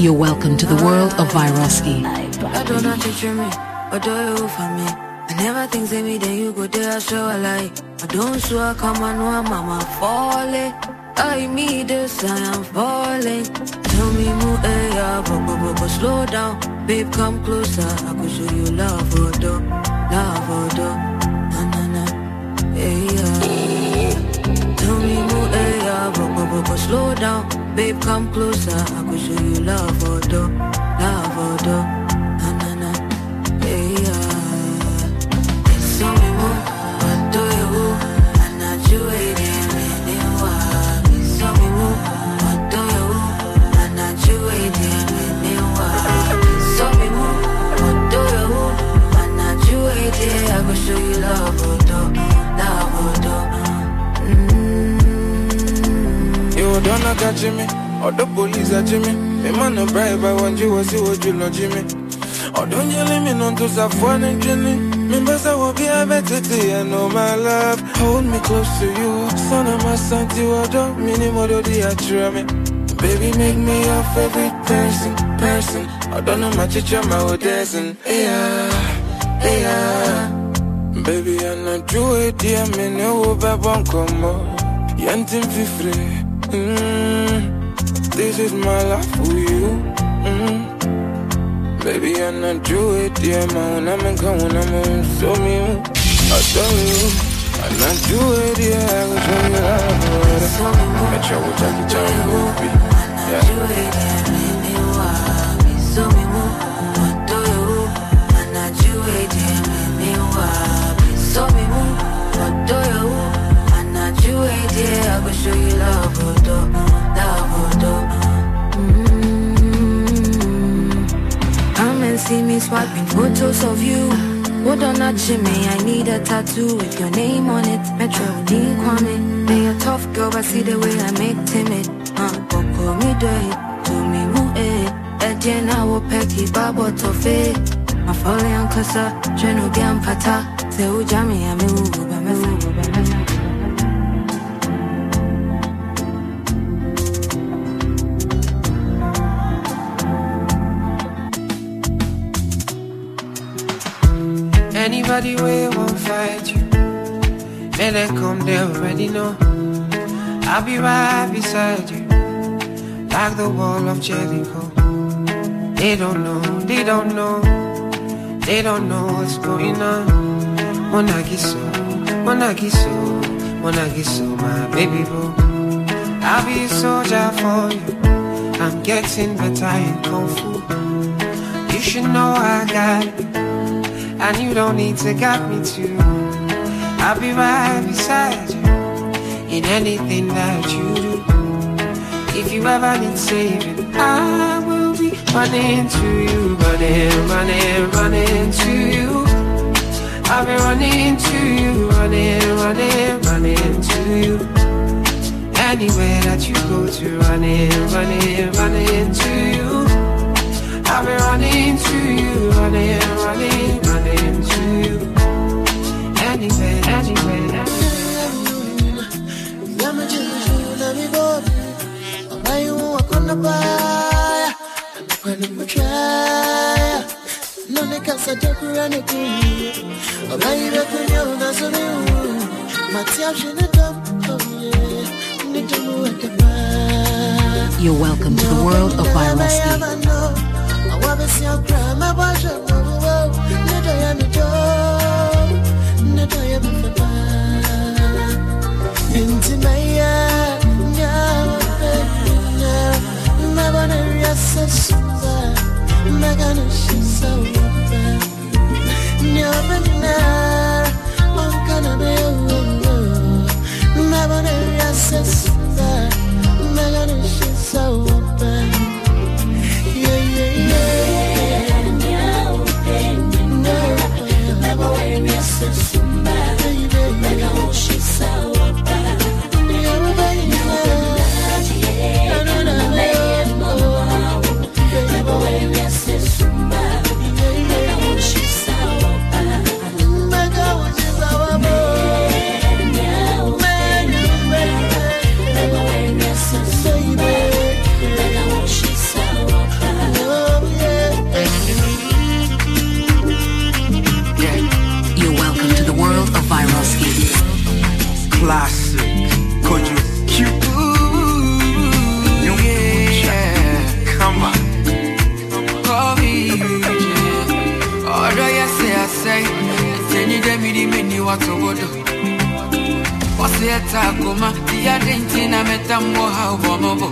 You're welcome to the world of Viroski. I don't know to me, or do you for me? I never think say me, then you go there, show a lie. I don't swear, come on, no, mama, falling. I me this, I am falling. Tell me, move, but slow down. Babe, come closer, I could show you love, or do, na, yeah. Tell me, move, but slow down. Babe, come closer, I could show you love, or do, na, yeah. Tell me, move, what do you, I'm not you waiting, tell me, move, what do you, I'm not you waiting, tell me, move, what do you, I'm not you waiting, I could show you love, or do. You don't know catch me, or the police are Jimmy. Me man no bribe, I want you, see what you love Jimmy. Or don't you let me know to Safwan and Jenny. Members I will be a better day, I know my love. Hold me close to you, son of my son, you are the minimum of the me. Baby, make me your favorite person. I don't know my teacher, my old dancing. Yeah. Baby, I'm not do it, dear, me no babon come on. Yantin fi free. This is my life for you. Baby, I'm not do it, dear, man. I'm coming, I'm so me. I tell you, I'm not do it, dear. I will show you love. I try what I can tell you, baby. So me move, what do you? I'm not you waiting, so me move, what do you? I'm not you waiting, I will show you love, Come and see me swiping photos of you. Hold on, not me, I need a tattoo with your name on it. Metro Dean Kwame. Hey, a tough girl, but see the way I make timid. Poko me do it, to me move it. Ejen I will peck it, babo tofe. My falling on closer, Jeno Bian Pata. Say, oh, Jamie, I'm a Anybody way won't fight you, may they come, they already know. I'll be right beside you, like the wall of Jericho. They don't know what's going on. Monagiso, my baby boo. I'll be a soldier for you, I'm getting better in Kung Fu. You should know I got you, and you don't need to guide me too. I'll be right beside you in anything that you do. If you ever need saving, I will be running to you, running to you. I'll be running to you, running to you. Anywhere that you go to, running to you. I'll be running to you, running to you. Anywhere. You're welcome to the world of Viroski. wodo. What's the attack, Oma? The Argentina metammo how bonobo.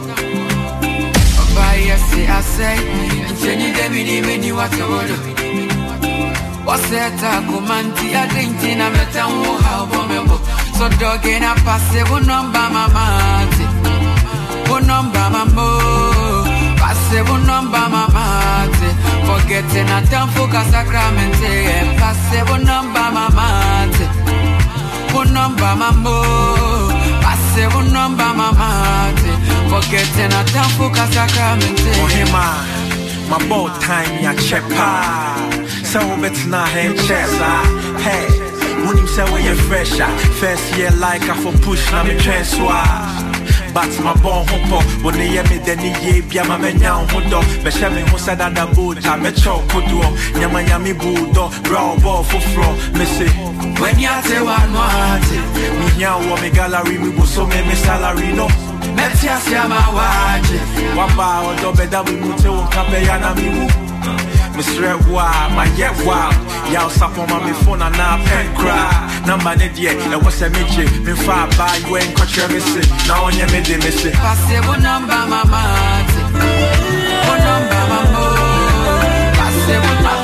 I say, and Jenny Debbie, many what a wodo. What's the attack, Oma? The Argentina metammo how bonobo. So dog in a passive number, mamma. One number, mamma. Passive number, mamma. Forgetting a time for Sacramente. Passive number, mamma. One number, mamma. Passive number, mamma. Forgetting a time for Sacramente. Mohima, my boat time, ya chepa. So it's not her chest. Hey, when you say when you're fresh, first year like I for push, now me transfer. But my born hopper, when they hear me, then ye be a man now, Hundo, Beshamin who said that the boot, I met your Kudu, Yamayami Budo, brown ball for floor, Missy. When you say one more, me now, me gallery, we will so many salary, no. Metias Yama watch it. Wamba or Dobeda, we will tell Capayana, Mr. Wa, my yet wow. Y'all sap on my phone and now pen cry. Number Nidia, and what's a midget? Been far by you ain't cut your missing. Now on your midday missing. Passive number, mama. One number, mama. Passive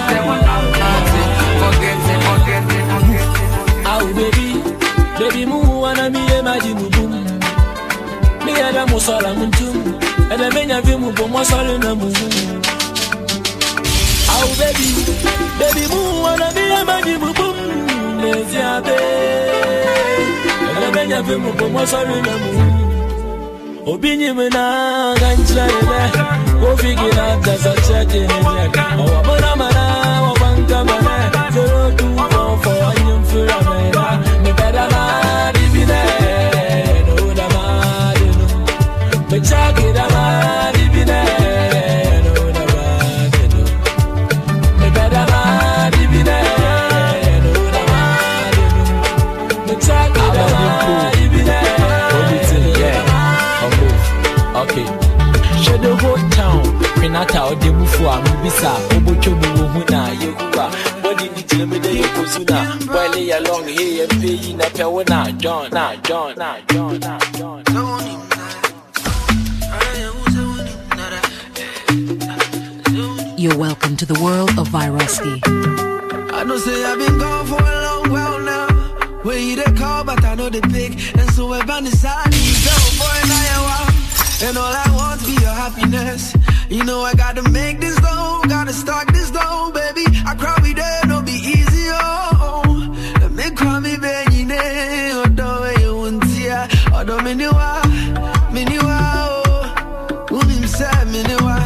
forget it. Oh, baby, move, wanna be a magic boom. Me and a musala muntum, and a many of you move on musala move. Oh baby, move, wanna be a magic boom. Lazy abe, and a many of you move on musala move. Obinyimena, gancha, go figure out that's a check in it. Oh, Bonamana, or Bankamana, 024 for a young Furamena, me better not be there. Me check it out, be there. No, no, me better not be there. No, no, me check it out, be there. Yeah, okay. Shadow Road Town, Pinata or Debufa, Mubisa, Obochobu, Huna, Yegua. Body need to me the Yokosuna. While they along here and paying a Pawana, John. You're welcome to the world of Viroski. I know say I've been gone for a long while now. Where you they call, but I know they pick. And so we're bound to sign yourself for an hour. And all I want is be your happiness. You know I gotta make this though, gotta start this though, baby. I cry me there, no be easy, oh. Let me cry me, baby, oh, don't you want to, oh, don't me oh. Unim say, miniwa.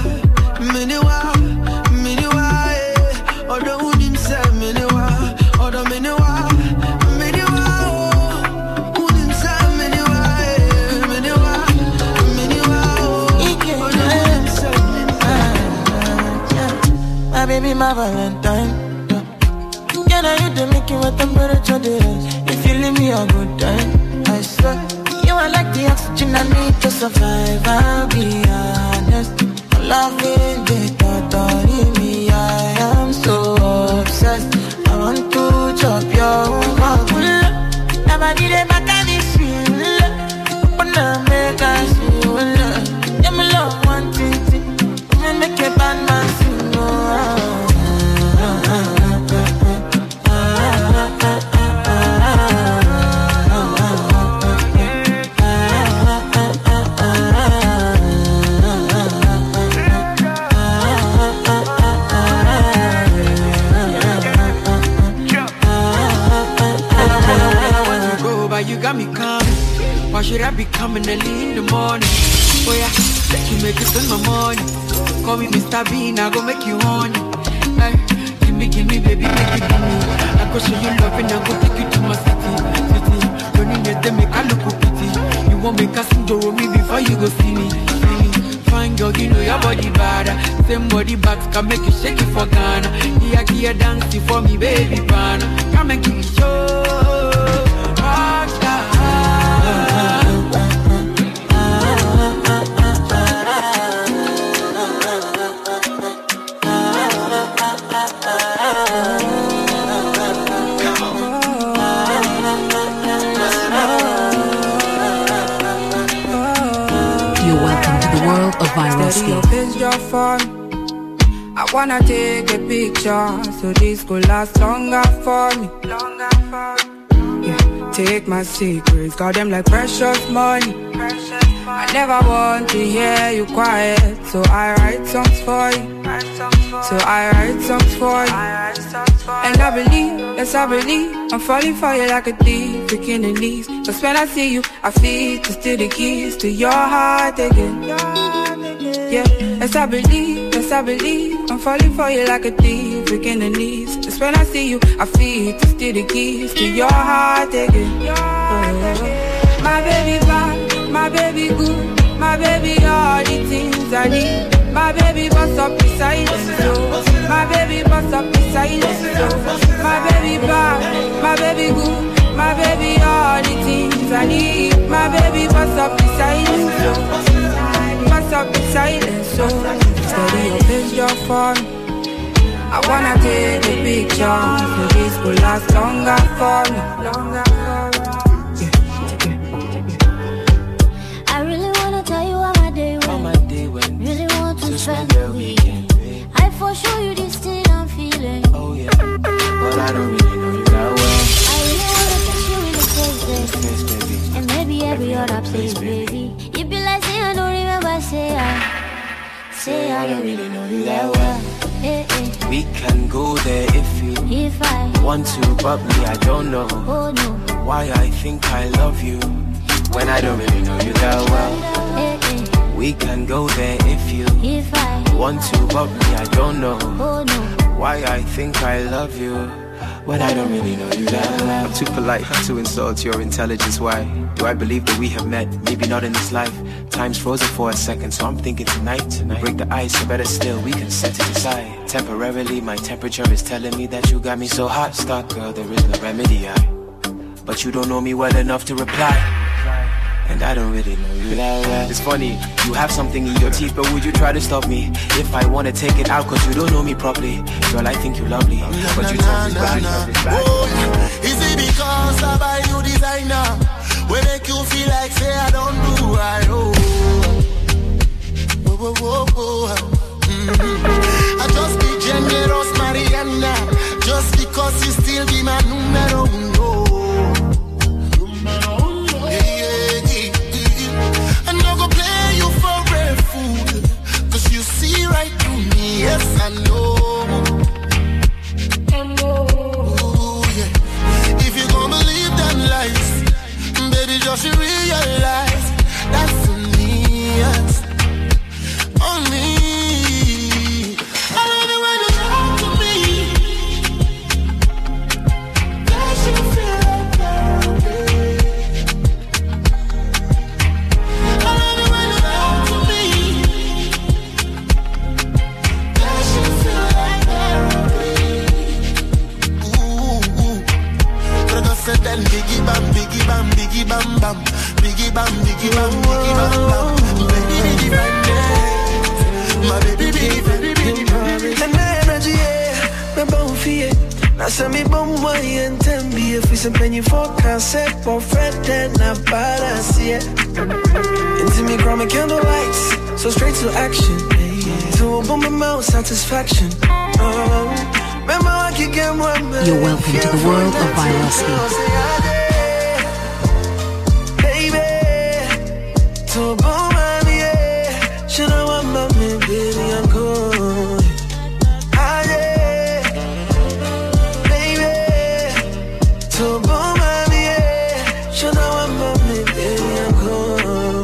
My baby, my Valentine. Yeah, now you do make you a temperature days. If you leave me a good time, I swear. You are like the oxygen I need to survive. I'll be honest. Loving the thought of me, I am so obsessed. I want to chop your heart. Never did it back at this feel. But now make us feel. Yeah, my love one thing. Me make a bad man sing. You got me coming. Why should I be coming early in the morning? Oh yeah, let you make it spend my money. Call me Mr. Bean, I go make you honey. Hey, give me, baby, make it for me. I go show you love and I go take you to my city. Don't need to make a look pity. You won't make a sing to me before you go see me. Fine girl, you know your body bad. Same body bags can make you shake it for Ghana. Here, dancing for me, baby, pan. Come and give me show. Wildosky. your picture phone. I wanna take a picture so this could last longer for me. Yeah, take my secrets, got them like precious money. I never want to hear you quiet, so I write songs for you. And I believe, yes I believe, I'm falling for you like a thief, breaking the knees. Cause when I see you, I feel to steal the keys to your heart again. Yeah, yes I believe, I'm falling for you like a thief, breaking the knees. Cause when I see you, I feel to steal the keys to your heart again. My baby bad, my baby good, my baby all the things I need. My baby bust up the silence, so my baby bust up the silence, so my baby bad, my baby good, my baby all the things I need. My baby bust up the silence, so bust up the silence, so steady your picture for me. I wanna take the picture, so this will last longer for me. I really wanna tell you how my day went. Really want to spend the weekend. I for sure you this thing I'm feeling. Oh yeah, but I don't really know you that well. I really wanna touch you in the face, baby. And maybe every other place, baby. You be like, say I don't remember, say I don't really know you that well. We can go there if I want to, but me I don't know. Oh no, why I think I love you when I don't really know you that well. We can go there if I want to, but me I don't know. Oh no, why I think I love you when I don't really know you that well. I'm too polite to insult your intelligence. Why do I believe that we have met? Maybe not in this life. Time's frozen for a second, so I'm thinking tonight we break the ice, or better still, we can set it aside. Temporarily, my temperature is telling me that you got me so hot. Stop, girl, there is no remedy. But you don't know me well enough to reply, and I don't really know you that well. It's funny, you have something in your teeth, but would you try to stop me if I want to take it out? Cause you don't know me properly. Girl, I think you lovely, but you told me bad. Is it because I buy you designer? We make you feel like say I don't do right. I just be generous, Mariana, just because you still be my numero uno. I'm not gonna play you for a fool, cause you see right through me, yes I know. Ooh, yeah. If you gonna believe that lies, baby, just realize that's me, yes. Only I love it when you talk to me. That should feel like therapy. I love it when you talk to me. That should feel like therapy. Ooh. But I said that biggie bam, biggie bam, biggie bam bam, biggie bam, biggie bam, biggie bam bam. Baby, biggie bam, my baby, baby, baby, baby, baby. And the energy, me bon fie. Na se mi bon way and tembi. If we some penny for concept for Fred, then I balance it. Into me, chroma candle lights, so straight to action. To open my mouth, satisfaction. Remember I can get one. You're welcome to the world of Wildosky. Baby, to boom, yeah. Should I want my man, baby, I'm cool. Ah, yeah. Baby, to boom, yeah. Should I want my man, baby, I'm cool.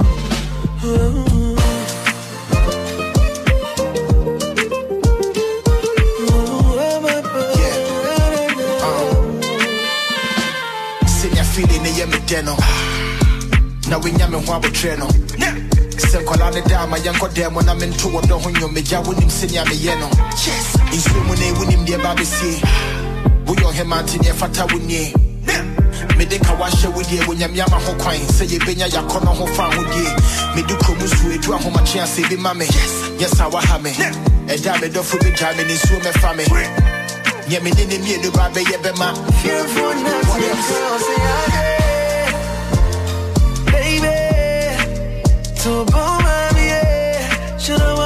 Now we yamming while we train on. Send Colana down, my young damn when I'm into a dog when you may jaw with him, send me yellow. Yes, in swim when they win him, dear Baby see. We on him mountain, yeah, Fata with ye. Medica wash with ye when Yama ho coin, say you been ya corner ho found with ye. Meduco Musu, to a home chance, say be mammy. Yes, I have me. A damn dog for me, jamming in swim and family. Yammy didn't mean to Baby Yabema. Fearful nothing, say baby, to boom, yeah. Should I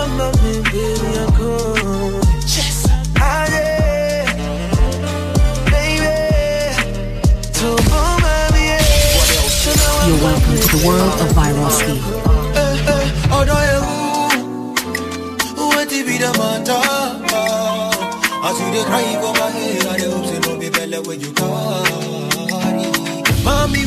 the world of viral ski. What be the matter? I see the cry for my head, I hope say no be better when you carry. Mommy,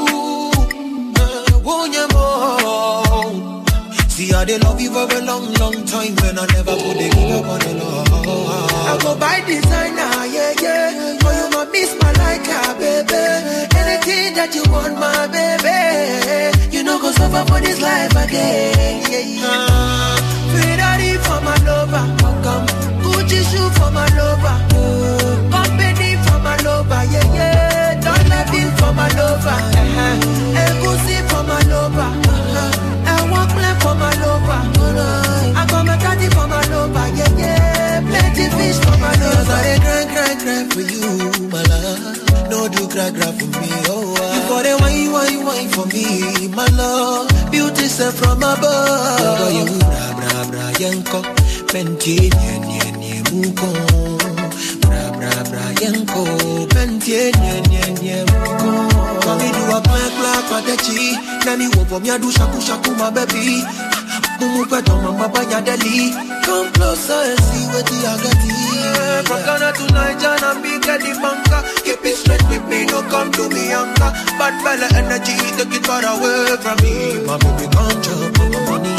see how they love you for a long, long time, and I never put the give up on the love. I go buy designer, yeah. For you, my miss my like her, baby. Anything that you want, my baby. You know, go suffer for this life again, yeah. Ferrari for my lover, come. Gucci shoe for my lover, company for my lover, yeah. Don't let me for my lover, Egusi for my lover, I want play for my lover, I got my daddy for my lover, yeah. Plenty fish for my lover. I cry for you, my love. No do cry for me, oh. Before they wine for me, my love. Beauty set from above. You bra yanko, penti nye muko. Bra yanko, penti nye muko. Come do a black patechi. Nani wopo mi adu shaku my baby. Mumu peto mama banya deli. Come closer and see what the agati. From Ghana to Niger and big at the banker. Keep it straight with me, no come to me younger. Bad fella energy, take it far away from me. My baby can't jump on my money.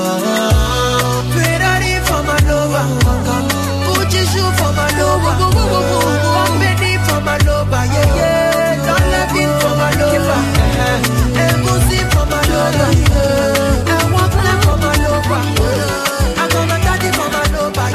Ferrari for my lover, Gucci shoe for my lover, company for my lover, yeah. Don't let me for my lover, Egusi for my lover, I want play for my lover, I got my daddy for my lover,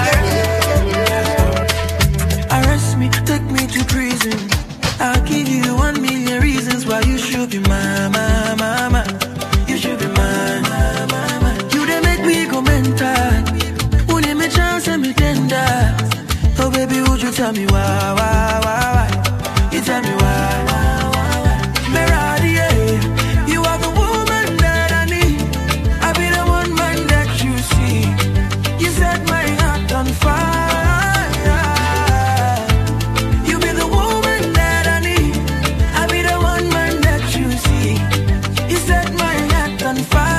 yeah. Arrest me, take me to prison. I'll give you 1 million reasons why you should be mine, mama. You should be mine. You they make me go mental. Won't give me chance and me tender. Oh baby, would you tell me why? You tell me why? Meradi, yeah. You are the woman that I need. I be the one man that you see. You set my heart on fire. You be the woman that I need. I be the one man that you see. You set my heart on fire.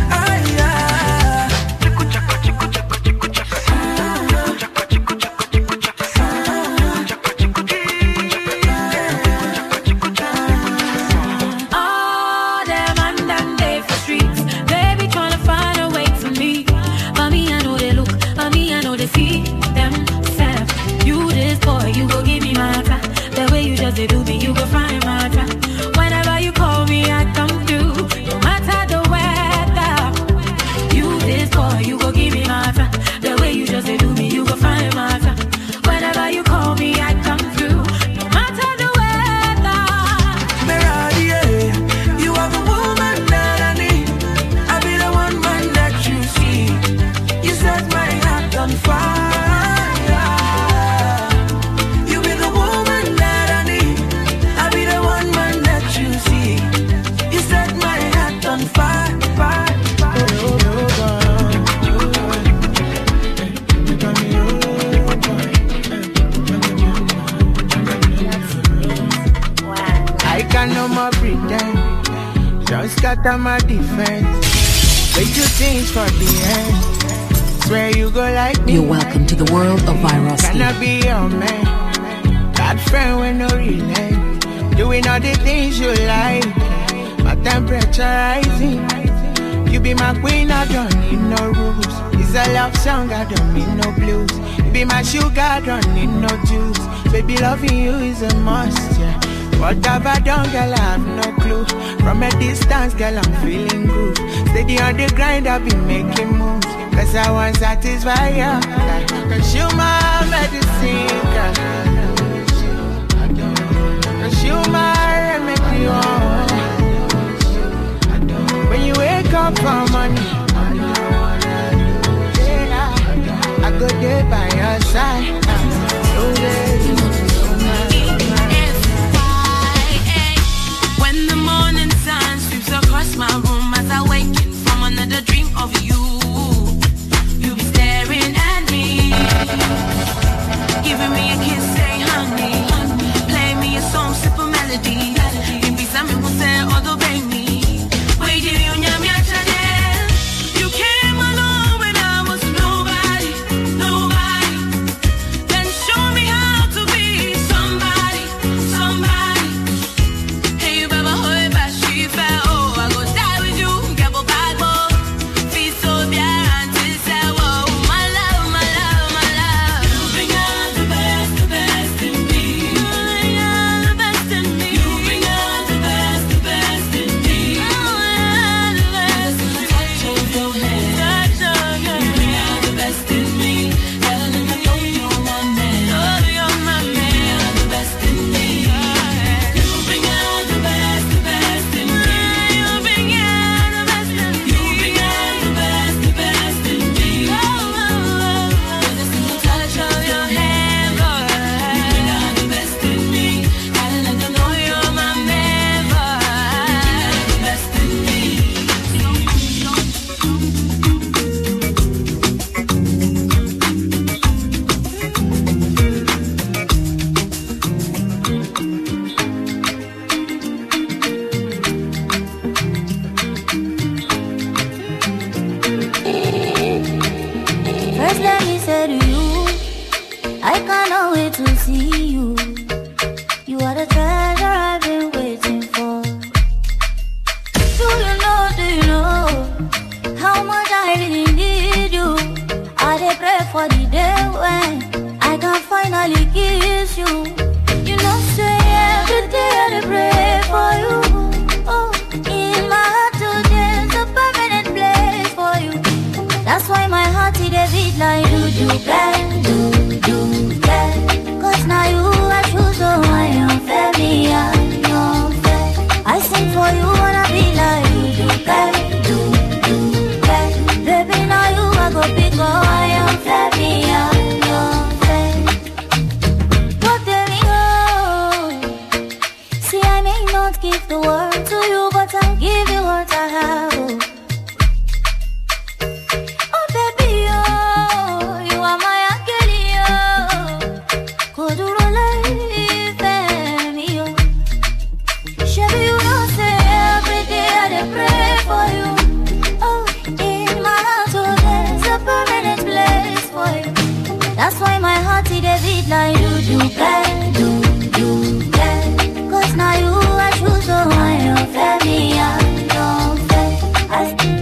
They do me, you go find my trap. Whenever you call me, I come through. No matter the weather. You this boy, you go give me my trap. The way you just do me, you go find my trap. Whenever you call me, I come through. No matter the weather. Meradi, yeah. You are the woman that I need. I be the one man that you see. You set my heart on fire. No more pretend. Just scatter my defense. Wait you things for the end. Swear you go like me. You're welcome to the world of viral ski. Can I be your man? That friend with no relent. Doing all the things you like. My temperature rising. You be my queen, I don't need no rules. It's a love song, I don't need no blues. You be my sugar, I don't need no juice. Baby, loving you is a must, yeah. What have I done, girl, I have no clue. From a distance, girl, I'm feeling good. Steady on the grind, I've been making moves. Cause I want to satisfy you. Cause you my medicine, girl. Cause you my remedy, oh. When you wake up for money, I go there by your side. So baby, across my room as I waken from another dream of you. You be staring at me, giving me a kiss, say honey. Play me a song, sip a melody. Give I cannot wait to see you. You are the treasure I've been waiting for. Do you know how much I really need you? I dey pray for the day when I can finally kiss you. You know, say every day I dey pray for you. Oh, in my heart today's a permanent place for you. That's why my heart is a beat like do bang, do bang. Cause now you I choose, so I am fair, me I am fair. I sing for you, wanna be like do bang, do bang. Baby, now you I go pick up, I am fair, me I am fair. But there we go. See, I may not give the world to you, but I'll give you what I have. Oh baby, oh, you are my angel, could you live me, oh. Shabby, you don't say every day I dey pray for you. Oh, in my heart, oh, there's a permanent place for you. That's why my heart is a beat like do bang. Cause now you I choose, so I am fair, me I am fair.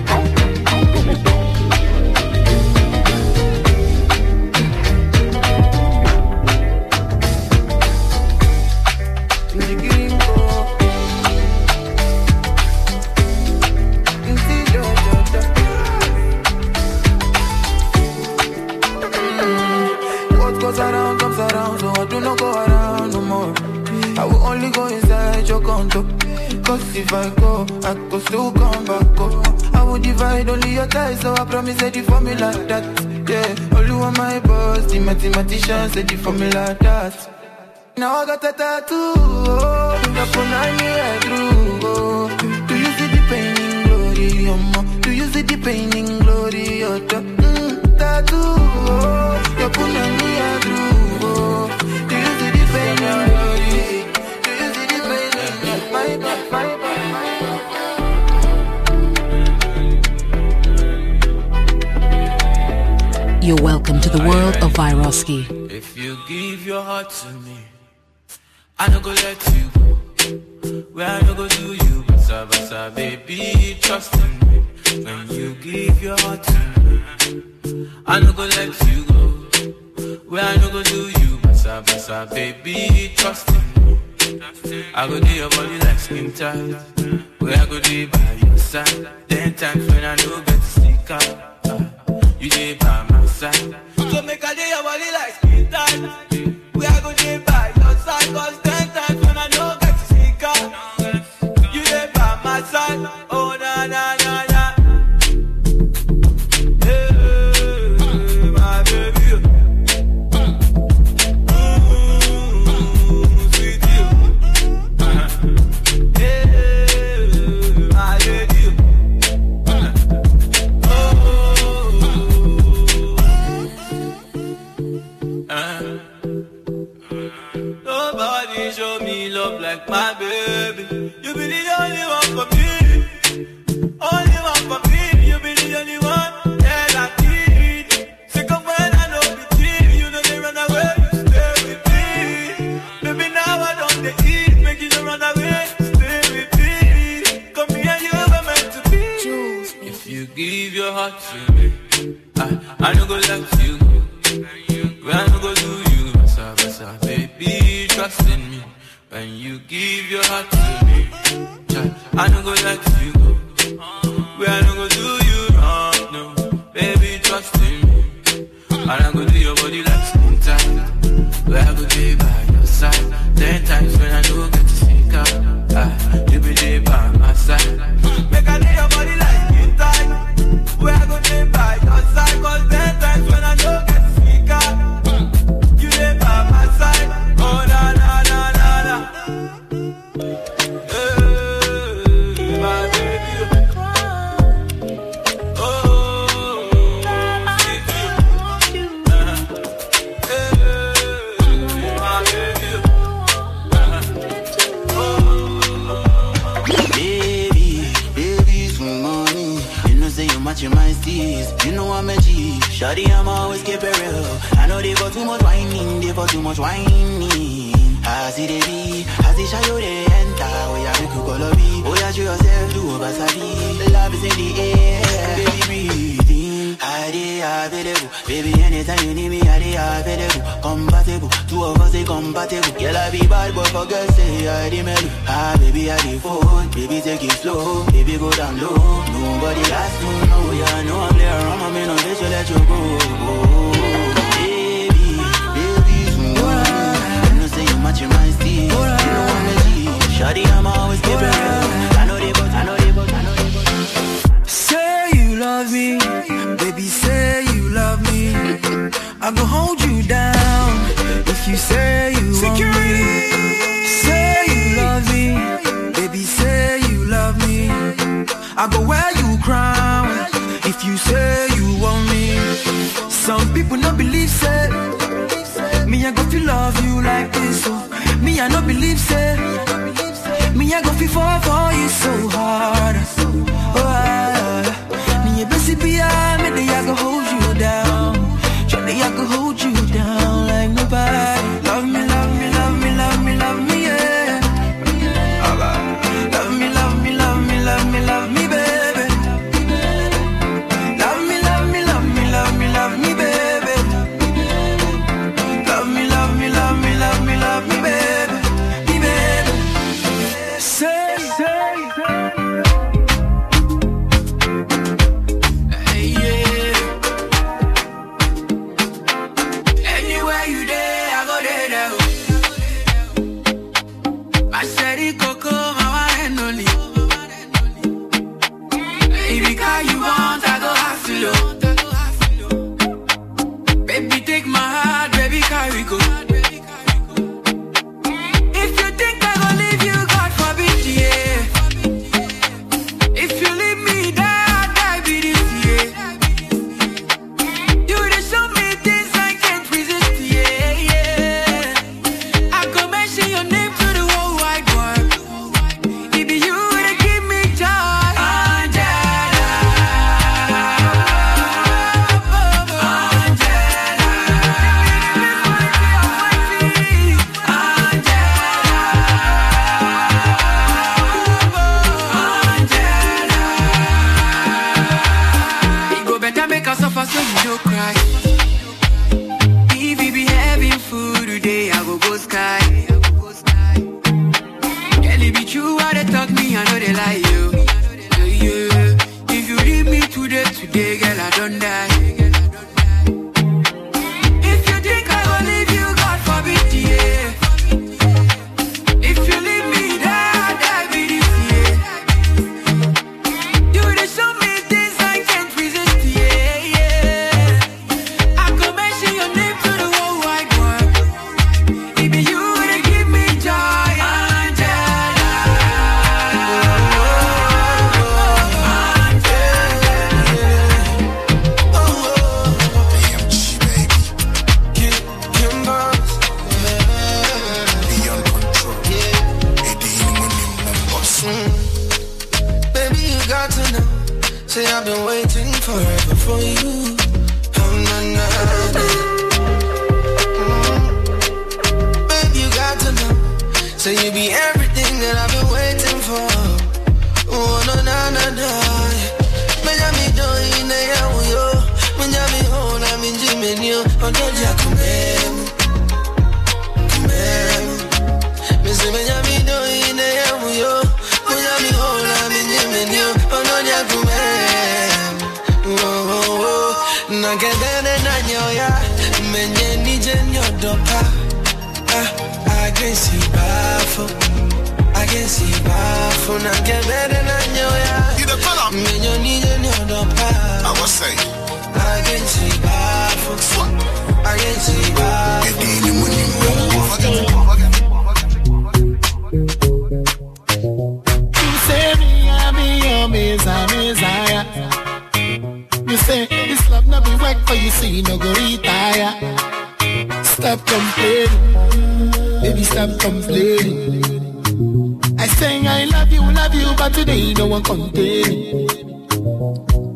Comes around, so I do not go around no more. I will only go inside your condo. Cause if I go, I could still come back up. I will divide only your ties, so I promise that you for me like that. Yeah, only one my boss, the mathematician said you for me like that. Now I got a tattoo, oh, that's when I need through. Oh. Do you see the pain in glory, oh, do you see the pain in glory, oh, tattoo, oh, you're putting me through. Do you see the pain in glory? Do you see the pain in my body? You're welcome to the world of Vyroski. If you give your heart to me, I no go let you go. Where I no go do you, basa, baby, trust in me. When you give your heart to me, I no go let you go. Where I no go do you, basa, baby, trust in me. I go do your body like skin tight. Where I go do by your side. 10 times when I no get to stick out, you dey by my side. So make I do your body like skin tight. Where I go do by your side. Cause 10 times when I no get to stick out, you dey by my side. Oh na na na na. Hey, my baby. Nobody show me love like my baby. You be the only one for me. Only one for me. You be the only one that I need. Sick of when I know between. You know they run away, you stay with me. Baby, now I don't they eat. Make you don't run away, stay with me. Come here, you were meant to be. If you give your heart to me, I no go let you go. When I no go do you, basa, baby, trust in me. When you give your heart to me, I no go let you go. When I no go do you wrong, no, baby, trust in me. And I go do your body like skin tight. Where I go be by your side. 10 times when I no get to sneak out, you be there by my side. Make I do your body like skin tight. Where I go be by your side. Cause 10 times when I no get to sneak out, you there by my side. Oh na na na na na. matching my steez. You know I'm a G. Shawty, I'm always keep it real. I know they got too much whining, they got too much whining. I see the be, I see shadow they enter. Oh yeah, we could call a be. Oh yeah, show yourself, do a basabi. Love is in the air, baby breathing. I dey available, baby anytime you need me, I dey available. Compatible, two of us they compatible. Girl I be bad, but for girls say I dey mellow. Ah baby I dey phone, baby take it slow, baby go down low. Nobody last to know, yeah I know I'm there around, my man on this, you let you go. Matching my steel, you know I'm a G. Shawty, I'm always keep it real. I know they both. Say you love me, baby, say you love me. I go hold you down if you say you want me. Say you love me, baby, say you love me. I go wear you crown if you say you want me. Some people not believe say me, I go feel love you like this, so me, I no believe, say me, I go feel fall for you so hard. Me, busy be me, I go hold you down. Surely I go hold you down like nobody. Love me, love me, love me, love me, love me, yeah. Love me, love me, love me, love me, love me, baby. Love me, love me, love me, love me, love me, baby. Love me, baby, me, baby. Say, hey, yeah. Anywhere you there, I go there. I said it, Coco, my one and only. Baby, cause you want, I go have to look. Baby, take my heart, baby, carry go.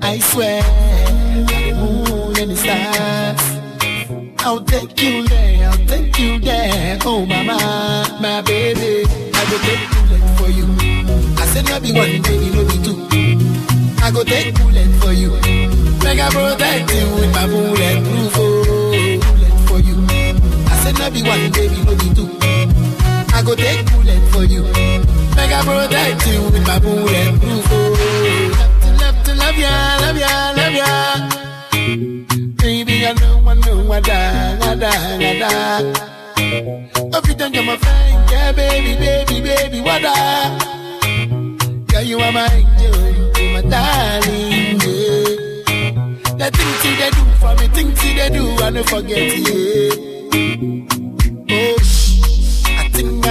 I swear, the moon and the stars. I'll take you there, I'll take you there. Oh mama, my baby, I go take bullet for you. I said no be one, baby, no be two. I go take bullet for you. Make I protect you with my bulletproof bullet for you. I said no be one, baby, no be two. I go take bullet for you. Make I protect you with my bulletproof. Love to love ya, love ya, love ya. Baby, I know, I die. Every time you're my friend, yeah, baby, what up? Yeah, you are my angel, you my darling, yeah. The things they do for me, things they do, I don't forget, yeah. Oh, I think I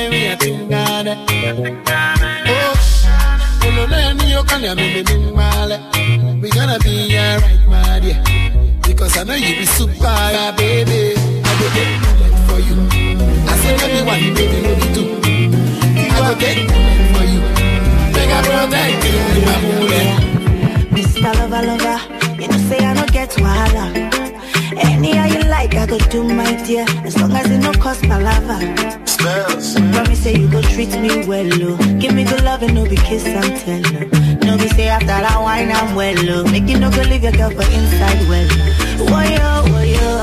we gonna be alright, my dear. Because I know you be super, baby. I go take bullet for you. I said maybe one, baby, no be two. I go take bullet for you. Make I protect you with my bullet. Mr. Lover, you know say I don't get wahala. Any how you like, I go do my dear. As long as it no cost my lava. Promise say you go treat me well, oh. Give me good love and no be kiss and tell, oh. No be say after that wine I'm well, oh. Make you no go leave your girl for inside well. Woyo, woyo.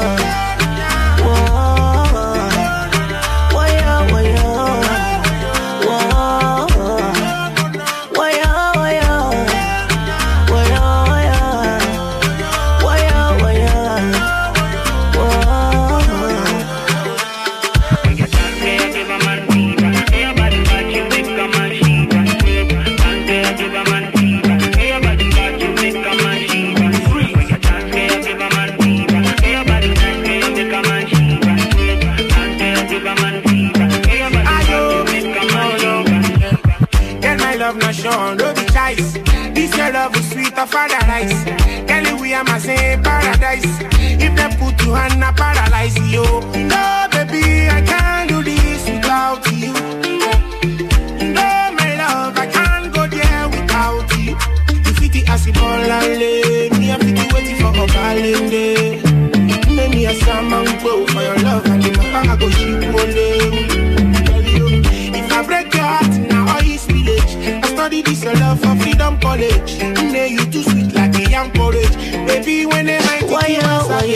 No be choice. This your love is sweet of paradise. Tell you we are my same paradise. If they put you on a paralyze you. No baby, I can't do this without you. No my love, I can't go there without you. You fit it as a ball and lay. Me a fit it waiting for a balling day. Make me a salmon bow for your love and if I go ship one day. If I break your heart now all is village. Study this love for freedom college. Nay, you too sweet like a young porridge. Baby, when they might take you outside.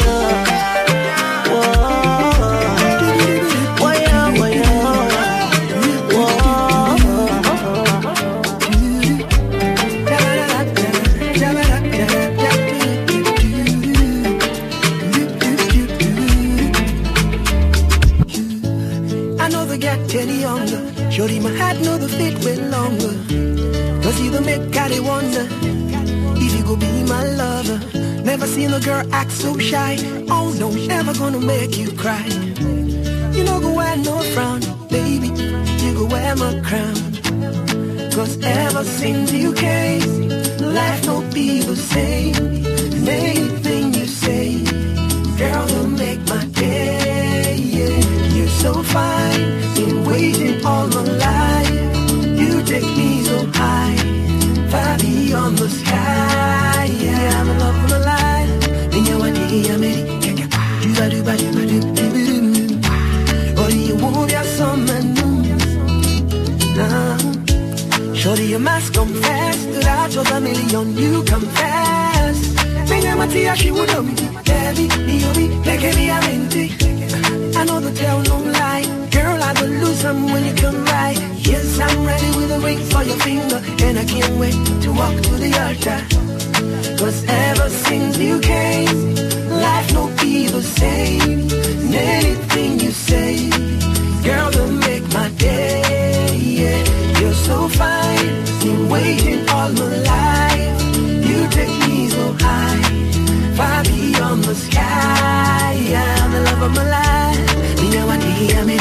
I know they get any younger. Shorty, my hat know the fit way longer. Cause you the make Caddy wonder if you go be my lover. Never seen a girl act so shy. Oh no, never gonna make you cry. You know go wear no frown, baby. You go wear my crown. Cause ever since you came, life don't be the same. And anything you say, girl, will make my day. Yeah, you're so fine. Been waiting all my life. You take me so high, far beyond the sky. Yeah, I'm in love with my life. And you want to hear me? Do ba do ba do ba do do do. Or do you want your summer noon? Nah, shorty, you must confess that I chose a million. You confess. Venga Matia, she would love me. Baby, you'll be like me, I'm empty. I know the tell no lie. Girl, I will lose them when you come right. Yes, I'm ready with a ring for your finger. And I can't wait to walk to the altar. Cause ever since you came, life no be the same. And anything you say, girl, will make my day. Yeah, you're so fine. Been waiting all my life. You take me so high, far beyond the sky. Yeah, I'm the love of my life. You know what I mean?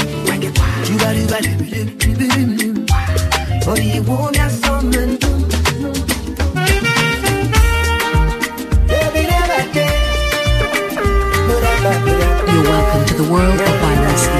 Oh, you want me something? You're welcome to the world of Violesky.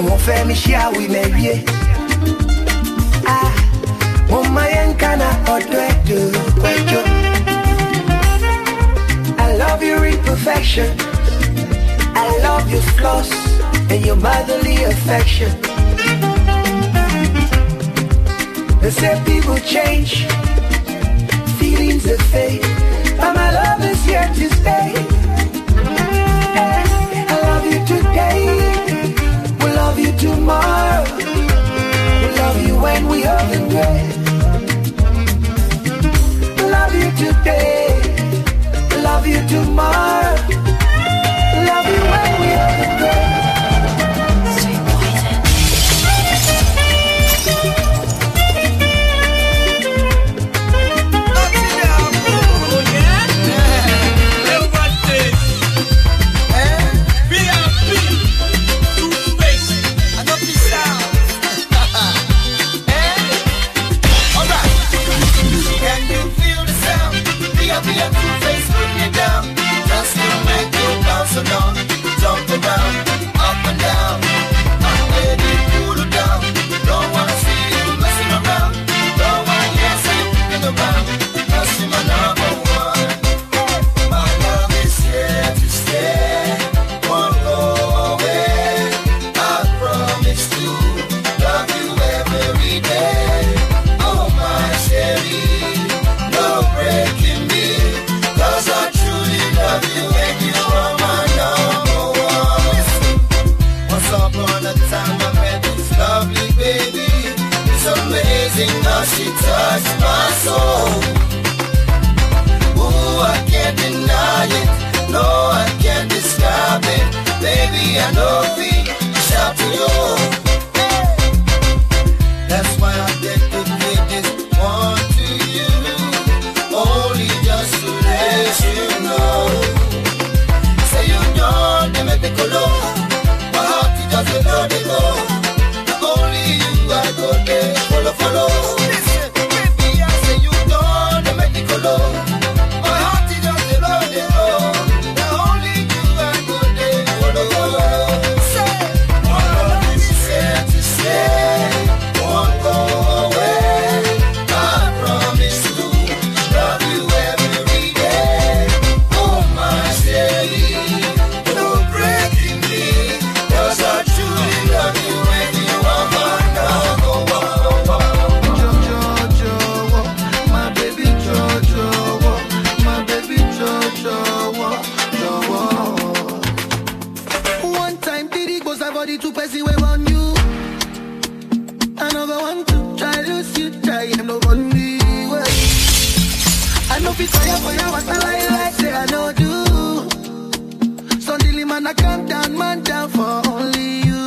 won't fair me share we maybe. Ah, Mama Yankana Odwedo Kwejo. I love your imperfection. I love your flaws and your motherly affection. They say people change, feelings are fade, but my love is here to stay. I love you today, we'll love you tomorrow, we'll love you when we old and gray. We'll love you today, we'll love you tomorrow, we'll love you when we old and gray. So don't jump around, up and down. I'm ready to cool it down. Don't wanna see you messing around. Don't wanna hear you flipping around. Cause you're my number one. My love is here to stay. Won't go away. I promise to love you every day. Oh my Sherry, no breaking me. Cause I truly love you and you are my upon a time I met this lovely baby. It's amazing how she touched my soul. Ooh, I can't deny it. No, I can't describe it. Baby, I know we shout to you. That's why I dedicate this one to you. Only just to let you know. Say you don't, they make me color. They know they know. Only you I go there. Follow. Listen, baby, I say you don't make me color. My heart is just they know they know. Only you I go there. Follow. Say, my love is here to stay. Won't go away. I promise to love you every day. Oh my Sherry, no breaking me. Cause I love you when you are my number one. Jojo, my baby Jojo, my baby Jojo. One time Diddy goes a body to pass away on you. Another one to try lose you, try him no only way. I know if fire for you, what I like, say I know do. Suddenly man I come down, man down for only you.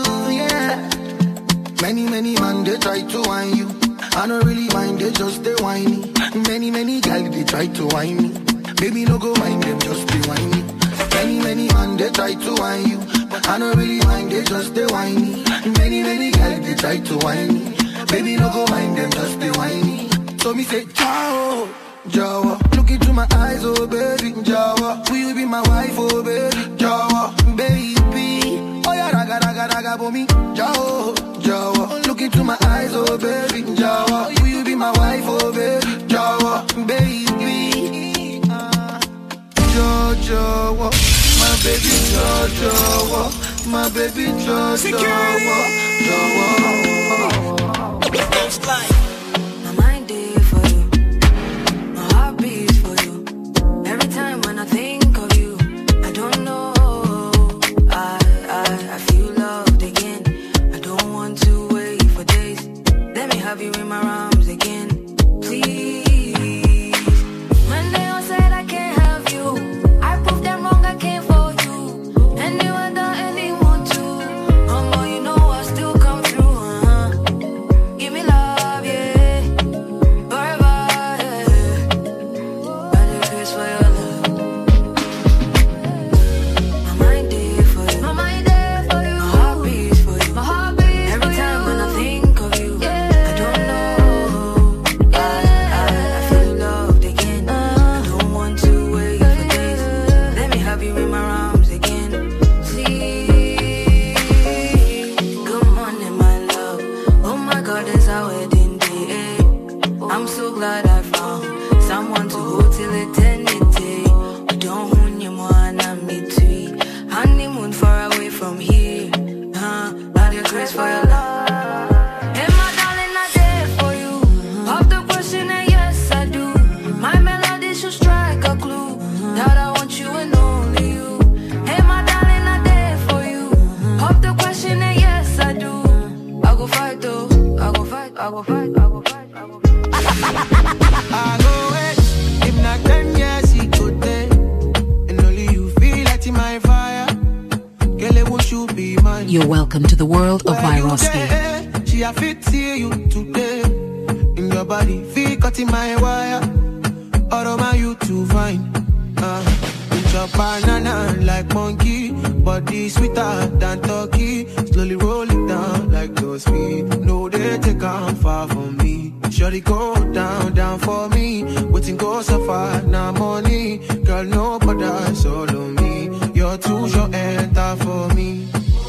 Many man they try to whine you. I don't really mind, they just they whiny. Many girls they try to whine me. Baby no go mind them, just they whiny. Many man they try to whine you. I don't really mind, they just they whiny. Many girls they try to whine me. Baby no go mind them, just they whiny. So me say ciao, Jawa. Look into my eyes, oh baby, Jawa. Will you be my wife, oh baby, Jawa, baby. Oh yeah, raga for me, Jawa. Jawa, look into my eyes, oh baby, Jawa. Will you be my wife, oh baby, Jawa, baby. Jawa, my baby, Jawa, my baby, Jawa. My mind is for you, my heart beats for you. Every time when I think of you, I don't know. I feel loved again. I don't want to wait for days. Let me have you in my arms again, please. When they all said I can't have you, I proved them wrong, I came for you. And they were done and they want to. You know I still come through, Give me love, yeah. grace for your love. Hey, my darling, I did for you. Pop the question and yes, I do. My melody should strike a clue that I want you and only you. Hey, my darling, I did for you. Pop the question and yes, I do. I go fight though. I go fight. I go fight. I go fight. I go fight. I go wait. If not 10 years, he could take. And only you feel like my fire. Girl, it would you be mine. You're welcome to the world of Viroski. She a fit see you today. In your body, feel cutting my wire. All of my you too fine. Your banana like monkey, body sweeter than turkey. Slowly roll it down like those feet. No, they take on far from me. Shorty go down, down for me. Waiting go so far, now money. Girl, no bother, solo me. You're too short, enter for me.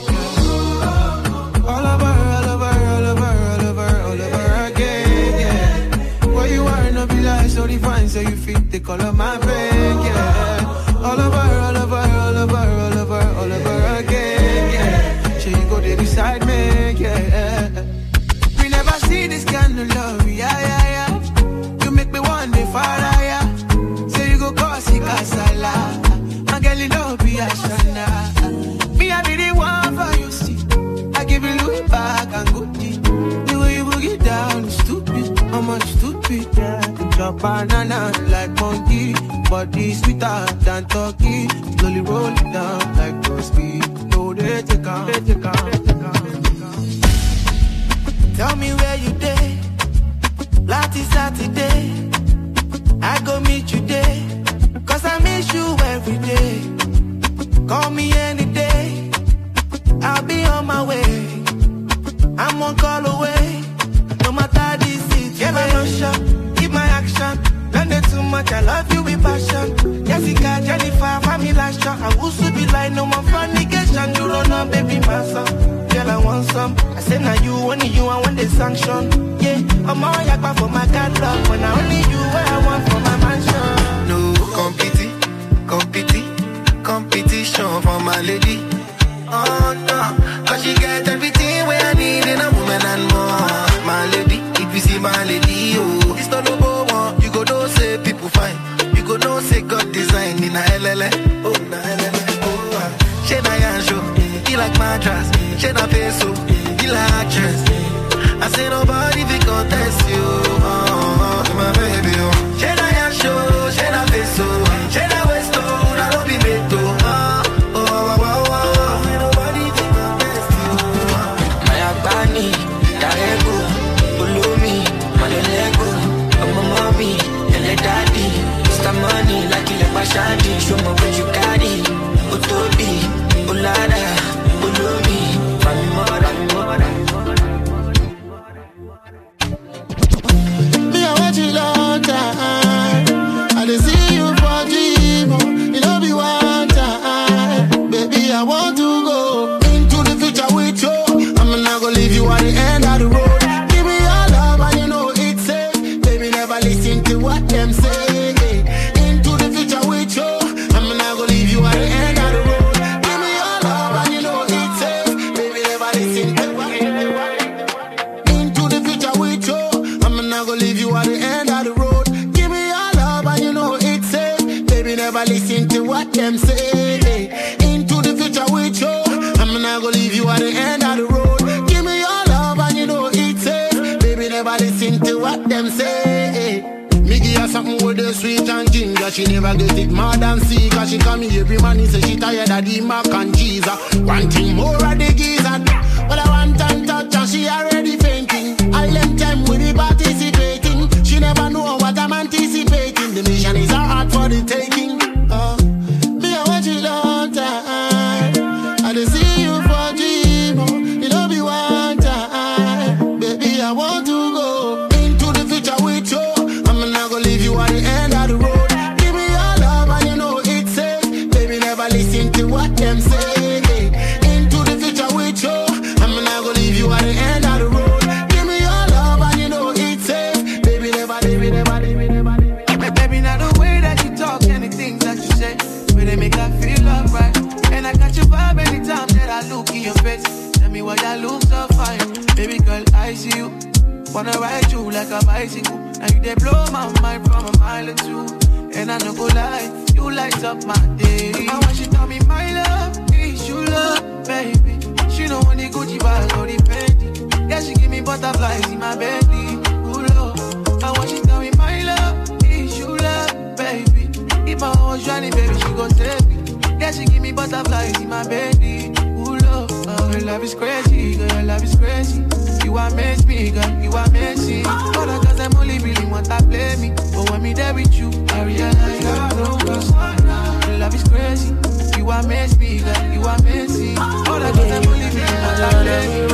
All over, all over, all over, all over, all over again, yeah. Where you are, no be like so divine, so you fit the color of my brain, yeah. All over, all over, all over, all over, all over again, yeah. So you go there beside me, yeah. We never see this kind of love, yeah, yeah, yeah. You make me one day far higher. So you go cause it casala. My girl, you know be a shana. Me, I be the one for you, see. I give you Louis back and Gucci. The way you boogie down is stupid. How much stupid, yeah. Your banana like monkey, body sweeter than turkey. Slowly roll it down like those feet. No, they take on, they take on, they take on. Tell me where you day. Last Saturday, I go meet you there. Cause I miss you every day. Call me any day, I'll be on my way. I'm one call away. No matter the situation. Yeah, I'm not sure. Keep my action. Learn it too much. I love you with passion. Jessica, Jennifer, family last shot. I will soon be like no more fornication. You don't know, baby, my son. Girl, I want some. I say now you, only you, I want the sanction. Yeah, I'm all yakba for my catalog. But now only you, where I want for my mansion. No competition for my lady. Oh no, cause she get everything where I need in a woman and more. My lady, if you see my lady, oh, it's not no one. You go know say people fine. You go know say God design in a LLA. Oh, na LLA. Oh, she na yansho, he like my dress. She na peso, he like actress. I say nobody fi contest you. Oh, my baby, oh. She na yansho, she na peso, she na westo, na no be meto. Daddy, Mr. Money, like you like my shandy. Show me what you got it. Otobi, Olada, Olomi, Mami Mora. Me, I want you long time. I didn't see you for dream. You know be one time. Baby, I want to go into the future with you. I'm not gonna leave you at the end of the road. Give me your love and you know it's safe. Baby, never listen to what them say. Into the future with you. I'm not gonna leave you at the end of the road. Give me your love and you know it's safe. Baby, never listen to what them say. Into the future with you. I'm not gonna leave you at the end of the road. Give me your love and you know it's safe. Baby, never listen to what them say. Into the future with you. I'm not gonna leave you at the end of the road. Give me your love and you know it's safe. Baby, never listen to what them say. Me give her something with the sweet and ginger. She never get it more than see. Cause she come here every man, he say she tired of the mac and cheese. One thing more of the geezer. But I want and touch and she already fainting. All them time with the participating. She never know what I'm anticipating. The mission is hard for the taking. Me I want you long time. I didn't see you for dream. You know be one time. Baby, I want to go into the future with you. I'm not gonna leave you at the end of the road. Give me your love and you know it's safe. Baby, never listen to what them say. Into the future with you. I'm not gonna leave you at the end of the road. Give me your love and you know it's safe. Baby, never. Baby, now the way that you talk and the things that you say, when they make her feel love right. And I got your vibe anytime that I look in your face. Tell me why I look so fine. Baby girl, I see you. Wanna ride you like a bicycle. Now you they blow my mind from a mile or two. And I no go lie, you light up my day. And when she tell me my love, is you love, baby. She don't want the Gucci bag or the Fendi. Yeah, she give me butterflies in my belly. Ooh, Lord. And when she tell me my love, is you love, baby. If I was Johnny, baby, she gon' save me. Yeah, she give me butterflies in my belly. Ooh, Lord. Your love is crazy, girl, your love is crazy. You amaze me, girl, you amaze me. All the girls, them only really want to play me. But when me there with you, I realize love no goes. Your love is crazy. You amaze me, girl, you amaze me. All the girls, them only really want to play me.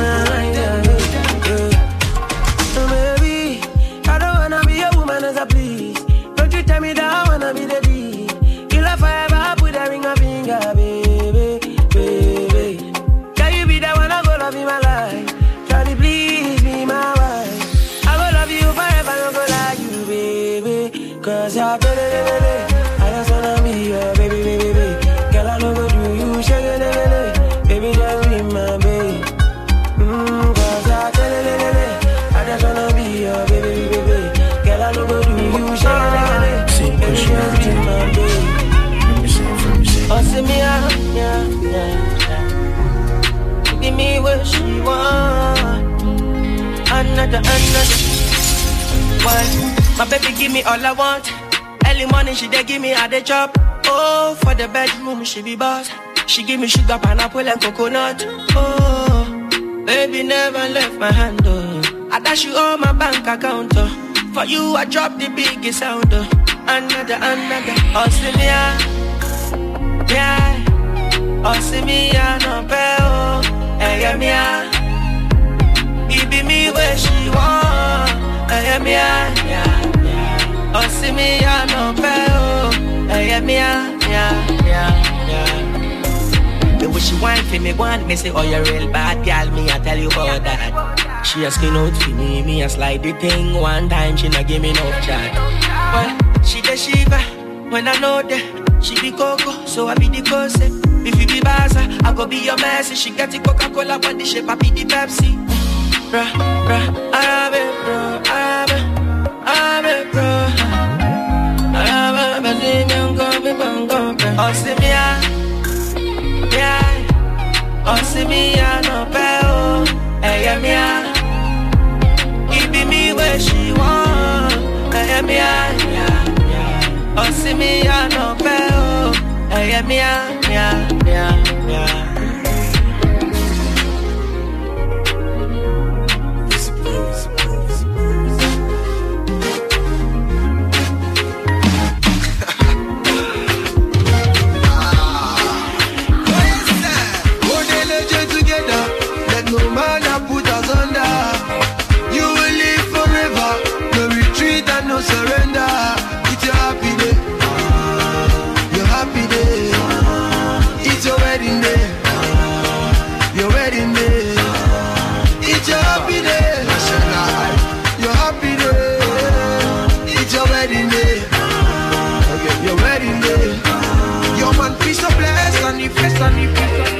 So baby, I don't wanna be a woman as a please. Don't you tell me that I wanna be the D. You love forever, put a ring on finger, baby, baby. Can you be the one I go love in my life? Try to please me, my wife. I go love you forever, don't go like you, baby. Cause you're baby. I just wanna be your baby, baby, baby. Girl, I know go do you, shake it, baby, just be my baby. Cause you're baby. I just wanna be your baby, baby, baby. Girl, I know go do you, shake it, baby, just be my baby. Oh, see me out, yeah. Give me what she want. Another one. My baby give me all I want. Early morning she dey give me a day chop. Oh, for the bedroom she be boss. She give me sugar, pineapple and coconut. Oh, baby never left my hand. Oh, I dash you all my bank account. Oh, for you I drop the biggest sound. Oh, another. Oh, see me out, yeah. Oh, see me out, no pay. Oh, hey, yeah. It be me where she want. Hey, yeah. Oh, see me, I no pay. Oh, hey, yeah. The way she want for me, want me say, oh, you're real bad, girl. Me, I tell you about that. She asking out for me, I slide the thing. One time, she not give me no chat. Well, she the shiva, when I know that. She be cocoa, so I be the cose. If you be Baza, I go be your mercy. She get the Coca-Cola, but the shape I be the Pepsi. Arabe, oh, see me, yeah. Oh, see me, no pay. Oh, hey, yeah. It be me where she want. Hey, yeah. Oh, see me, no pay. Oh, hey, yeah. Surrender, it's your happy day. Your happy day. It's your wedding day. Your wedding day. It's your happy day. Your happy day. It's your wedding day. Okay, your wedding day. Your man be so blessed and he blessed and he blessed.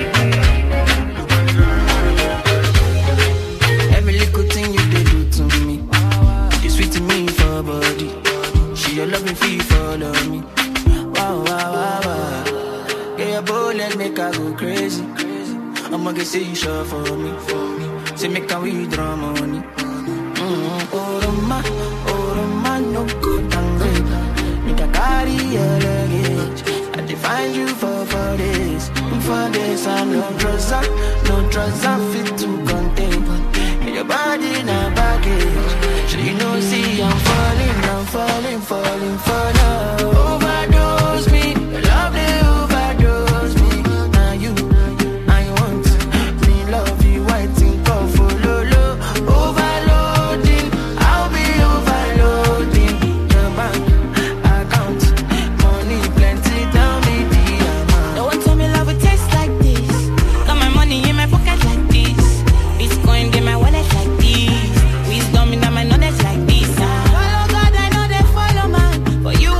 Every little thing you did do to me, you sweet to me for body. She your love me feel follow me. Wow. Get your bullet make her go crazy. I'ma get say you sure for me. Say make her withdraw money. Oh Roma, no good and great. Make her carry your luggage. I define you for days. For days and no trouser fit to contain. Get your body in a baggage. So you know, see I'm falling for love. Overdose me, love they overdose me. Now you, I want me love you, I think of follow. Overloading, I'll be overloading. Your bank account, money plenty, tell me the amount. Don't tell me love would taste like this. Got my money in my pocket like this. Bitcoin in my wallet like this. Wisdom in my knowledge like this. Follow God, I know they follow man. For you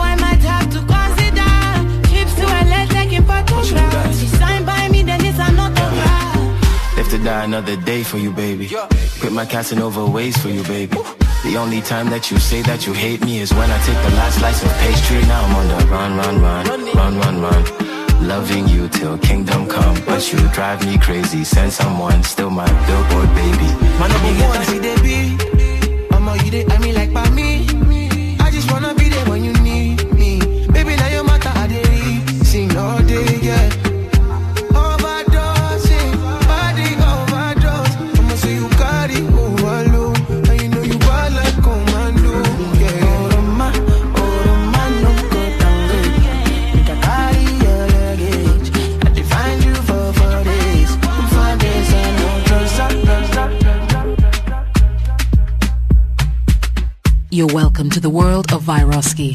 to die another day for you, baby. Quit my Casanova ways for you, baby. The only time that you say that you hate me is when I take the last slice of pastry. Now I'm on the run. Loving you till kingdom come, but you drive me crazy. Send someone, still my billboard, baby. My number one, see they be. You dey, I mean like by me. I just wanna be there when you need me. Baby, now your matter, I dey sing all day, yeah. Overdosing, body overdose. I'ma say you carry overload, and you know you bad like commando, yeah. Oh, man, no go down, baby. Make I carry your luggage. I define you for days, and no trust. You're welcome to the world of Vyroski.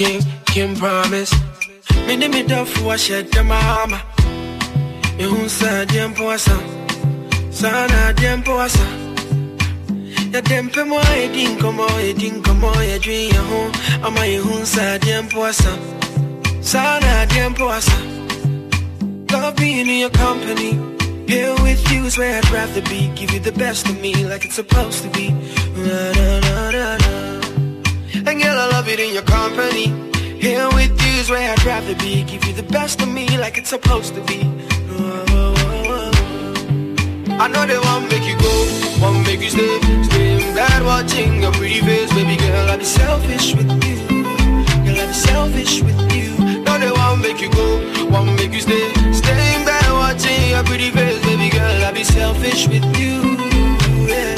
Kim promise. Me ni me da fu a shed the mama. Me hun sa diem poasa. Sana diem poasa. Ya dempe mo edin komo ya dream ya hon. Ama ye hun sa diem poasa. Sana diem poasa. Love being in your company. Here with you is where I'd rather be. Give you the best of me like it's supposed to be. And girl, I love it in your company. Here with you is where I'd rather be. Give you the best of me like it's supposed to be. I know they won't make you go, won't make you stay. Stay bad watching your pretty face. Baby girl, I'll be selfish with you. Girl, I'll be selfish with you. No, they won't make you go, won't make you stay. Staying bad watching your pretty face. Baby girl, I'll be selfish with you. Yeah.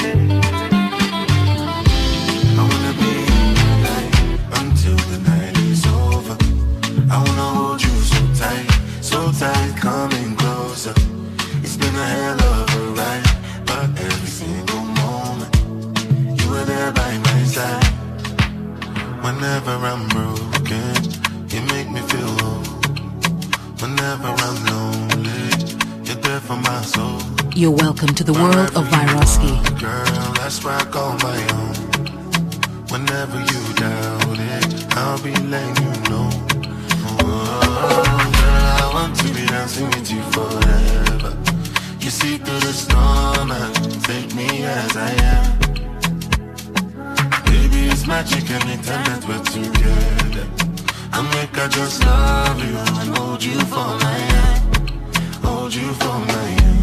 I wanna be like until the night is over. I wanna hold you so tight, coming closer. It's been a hell of a ride, but every single moment you were there by my side. Whenever I'm broken, you make me feel whole. Whenever I'm lonely, you're there for my soul. You're welcome to the world of Vyroski. Girl, that's why I call my own. Whenever you doubt it, I'll be letting you know. Oh, girl, I want to be dancing with you forever. You see through the storm and take me as I am. Baby, it's magic anytime that we're together. I'll make I just love you and hold you for my hand. Hold you for my hand.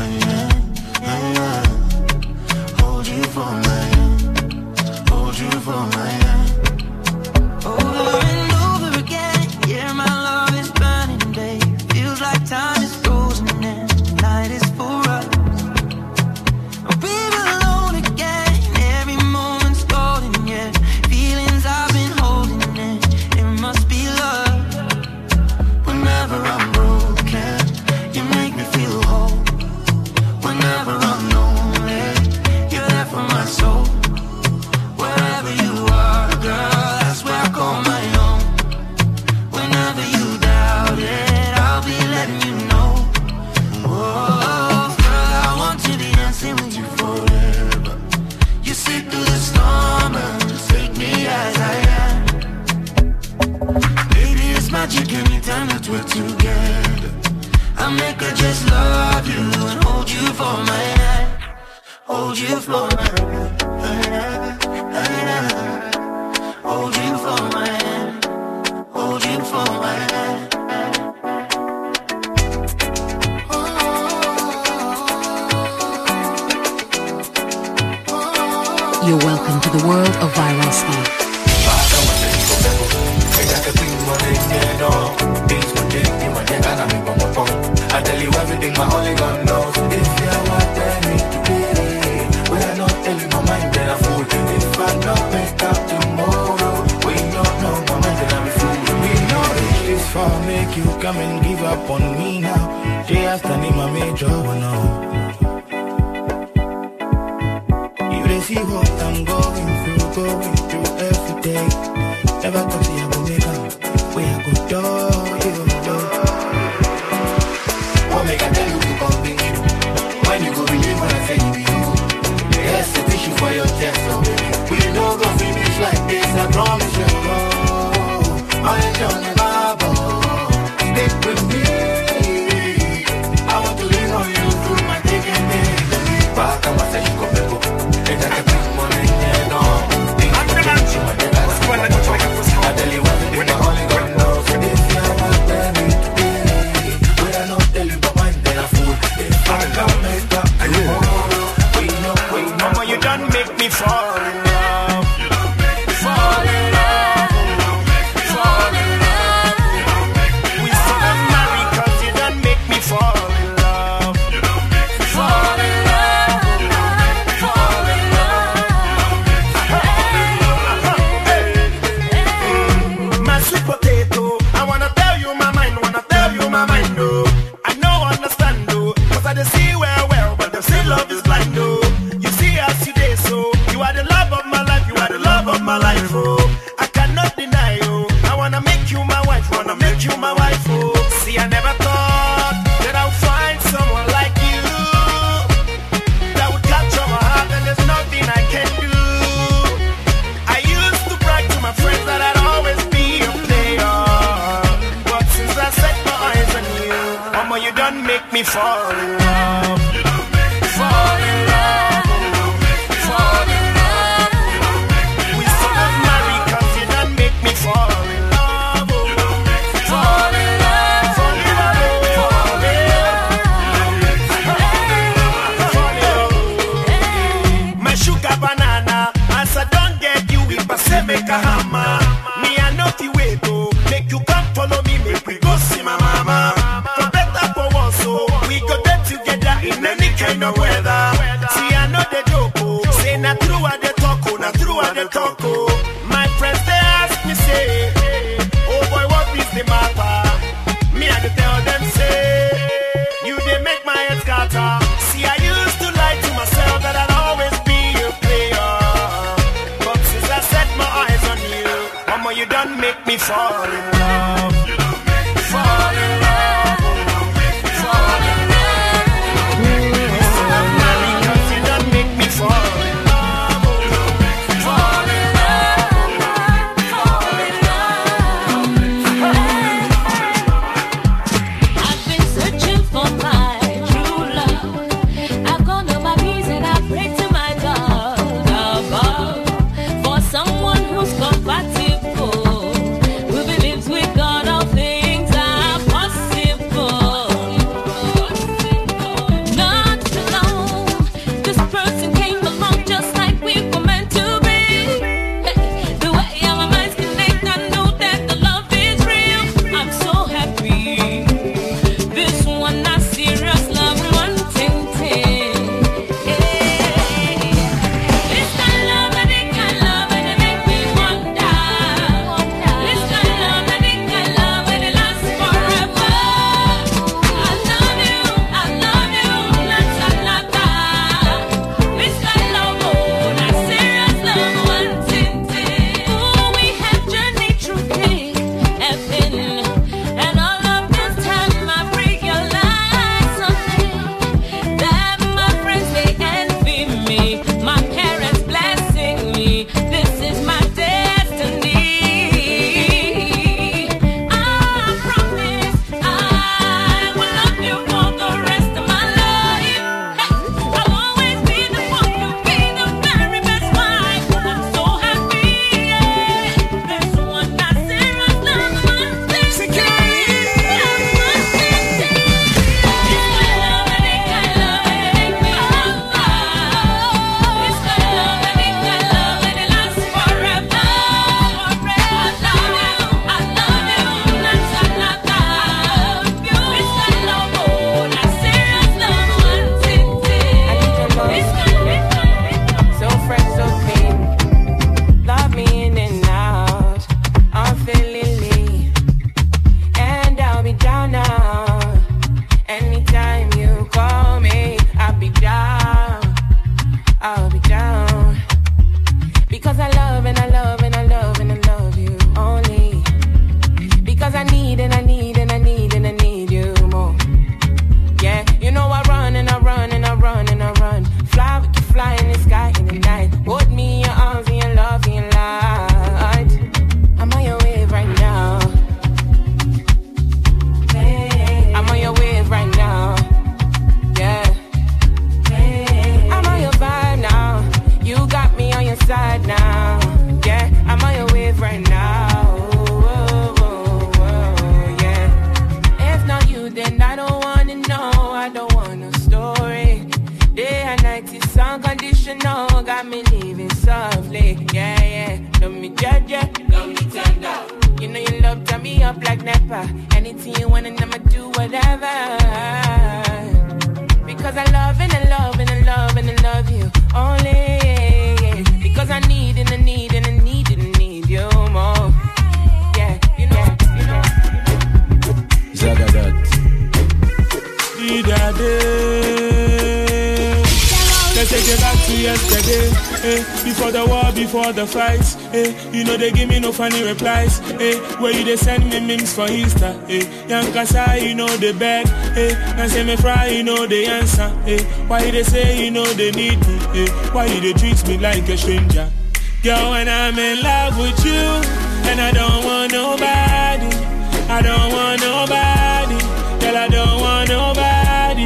Hold you for my hand. Hold you for my hand. Over and over again, yeah, my love is burning, babe. Feels like time is frozen and night is for us. We're alone again, every moment's golden, yeah. Feelings I've been holding in, it must be love. Whenever I'm broken, you make me feel whole. Whenever I'm lonely, you're there for my soul. Wherever you are, girl, that's where I call my own. Whenever you doubt it, I'll be letting you know. Oh, girl, I want to be dancing with you forever. You see through the storm and take me as I am. Baby, it's magic anytime that we're together. I make her just love you and hold you for my hand. Hold you for my hand. Hold you for my hand. Hold you for my hand. You're welcome to the world of Vyroski. I tell you everything my only God knows. If you want me today, when I not tell you my mind, then I fool. If I not make up tomorrow, we don't know my mind, then I'm a fool. We know this far, make you come and give up on me now. Day after name I made your one now. You they see what I'm going through every day. Never thought you would make up, where I go do. What make I tell you to come be you? When you go believe when I say you be you? Yes, the tissue for your chest, so baby. We don't go finish like this, I promise you. I ain't your never. Stick with me. I want to lean on you through my thick and thin. Back on my say you go back up. And I can bring money in on. I tell you everything, my only God knows. If you want me today, when I not tell you my mind, then I fool. If I don't make up tomorrow, we know. Mama, you done make me fall in love. Fall in love. Fall in love. We still not married 'cause you done make me fall in love. Fall in love. Fall in love. My sweet potato, I wanna tell you my mind, oh. I know understand, oh, 'cause I just see well, but they say love is blind, oh. You see as you day, so you are the love of my life, oh. I cannot deny, oh. me fall in love. Fall in love. Fall in love. We should have married 'cause you done make me fall in love. Fall in love. Fall in love. Fall in love. Fall in love. My sugar banana, as I don't get you, if I say make a hammer, me I know the way to make you come follow me, make we go see my mama. For better for once, so we go there together in any kind of weather. See I know the joke, say na true at the talk, na true at the talk. My friends they ask me say, oh boy what is the matter? Me I dey tell them say, you they make my head scatter. See I used to lie to myself that I'd always be a player, but since I set my eyes on you, mama you done make me fall in love. Fall in love. Fall in love. We still have married 'cause you done make me fall in love. Fall in love. Fall in love. I've been searching for my true love. I've gone to my knees and I pray to my God above for someone who's compatible, who believes with God all things are possible. Not alone, this person came along just like we were meant to be. The way our minds connect, I know that the love is real. I'm so happy. This one not serious love, one ting ting. This kind of love, and it make me wonder. This kind of love, and it lasts forever. I love you, lots of love. This kind of love, oh, not serious love, one ting ting. Oh, we have journeyed through thick and thin, and all of this time I realize something, that my friends they envy me, my parents blessing me. This is my destiny. I promise I will love you for the rest of my life. I'll always be the one to be the very best wife. I'm so happy. This one not serious love, one thing. This kind of love, and it kind of make me wonder. This kind of love, and it lasts forever. I love you, lots of love. This kind of love, oh, not serious love, one ting ting. This kind of So fresh, so clean. Love me in and out. I'm feeling lean. And I'll be down now. Anytime you call me, I'll be down. I'll be down. Because I love and I love and I love and I love you only. Because I need and I need and I need and I need you more. Yeah, you know I run and I run and I run and I run. Fly, we can fly in the sky in the night. Hold me in your arms and your love and your light. I'm on your wave right now. I'm on your wave right now. Yeah. I'm on your vibe now. You got me on your side now. Yeah, I'm on your wave right now. Yeah. If not you, then I don't wanna know. I don't want no story. Day and night is unconditional. Got me living softly. Yeah, yeah. Love me judge, love me tender. You know you love turn me up like Nepa. Anything you want and I'ma do whatever. Because I love and I love and I love and I love you only. Because I need and I need and I need and I need you more. Yeah, you know. Zagadat. Let's take it back to yesterday. Before the war, before the fights. You know they give me no funny replies. Where you they send me memes for Insta. Young Kasa, you know they beg. And say me fry, you know they answer. Why they say you know they need me. Why you they treat me like a stranger. Girl, when I'm in love with you, and I don't want nobody. I don't want nobody. Girl, I don't want nobody.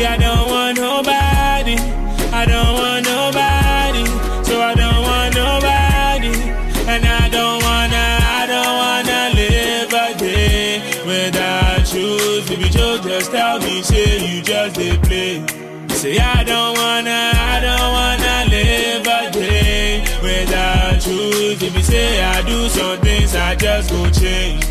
See, I don't want nobody. I don't want nobody. So I don't want nobody. And I don't wanna live a day without you. Baby Joe, just tell me, say you just dey play. Say I don't wanna live a day without you. Baby say I do some things, I just go change.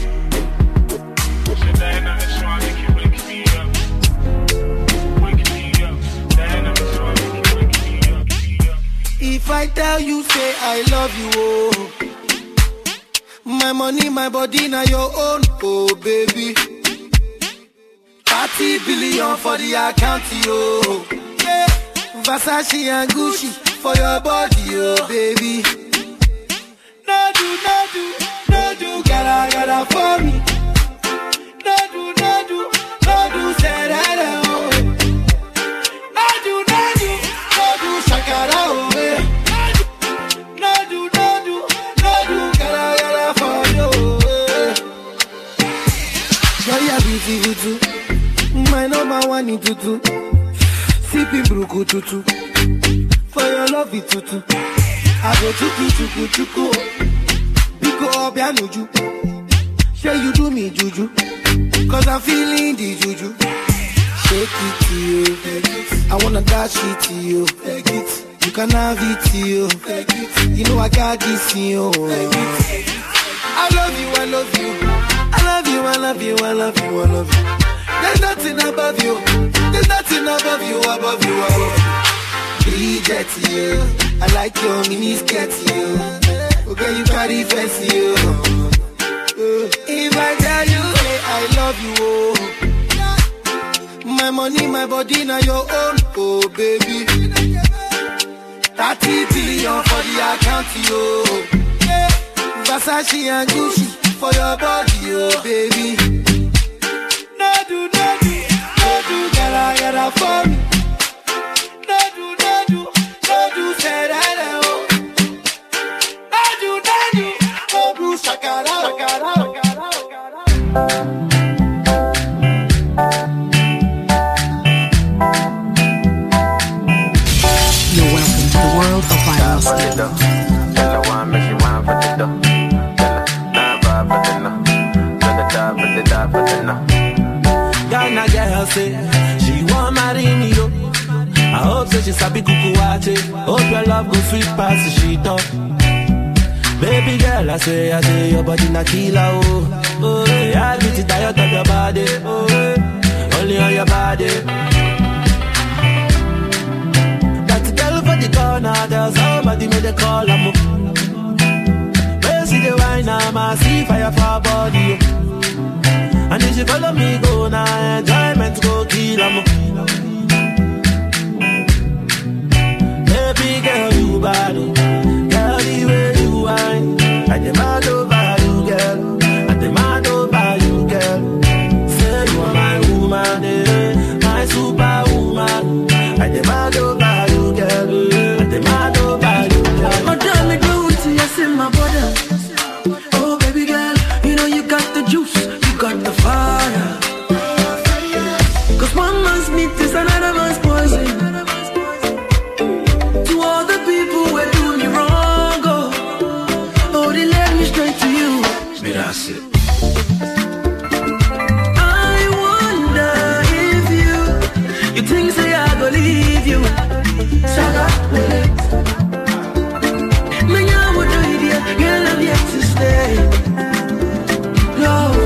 If I tell you, say I love you, oh. My money, my body, now your own, oh baby. 30 billion for the account, yo. Yeah. Versace and Gucci for your body, oh baby. No do, gotta for me. No do, say that, oh. No do, shakara, oh. No do, gotta for you. Girl, you're beautiful too. My number one in tutu. Sipping bruku tutu. For your love it tutu. I go chuku. Biko obianuju. Say you do me juju. Cause I'm feeling the juju. Shake it to you. I wanna dash it to you. You can have it to you. You know I got this in you. I love you. There's nothing above you. There's nothing above you, above you. Bridget, you. I like your mini skirt, you. Okay, you carry fancy, you. If I tell you, hey, I love you, oh. My money, my body, now your own, oh baby. 30 billion for the account, yo. Versace and Gucci for your body, oh baby. No do, gotta for me. No do, say that, oh. No do, shakara. You're welcome to the world of viral style. Ghana girl say she want marry me, yo. I hope that she sabi kukuwate. Hope your love go sweet past the sheet up. Baby girl, I say your body na killer, oh. Oh, yeah, I get it tired of your body, oh, yeah. Only on your body. That girl for the corner, there's somebody made a call, I'm up. Where see the wine, I see fire for her body, oh. And if you follow me, go now, enjoyment go kill 'em. Baby girl, you bad, girl, the way you whine. I demand over you, girl. I demand over you, girl. Say you are my woman, my superwoman. I demand over you, girl. I demand over you, girl. Oh, damn me, beauty, yes, in my body. Oh, baby girl, you know you got the juice. Got the fire. Cause one man's meat is another man's poison. To all the people who do me wrong, oh, they led me straight to you. That's it. I wonder if you think say I go leave you. Saga, man, I would do it, girl, I'm yet to stay. No.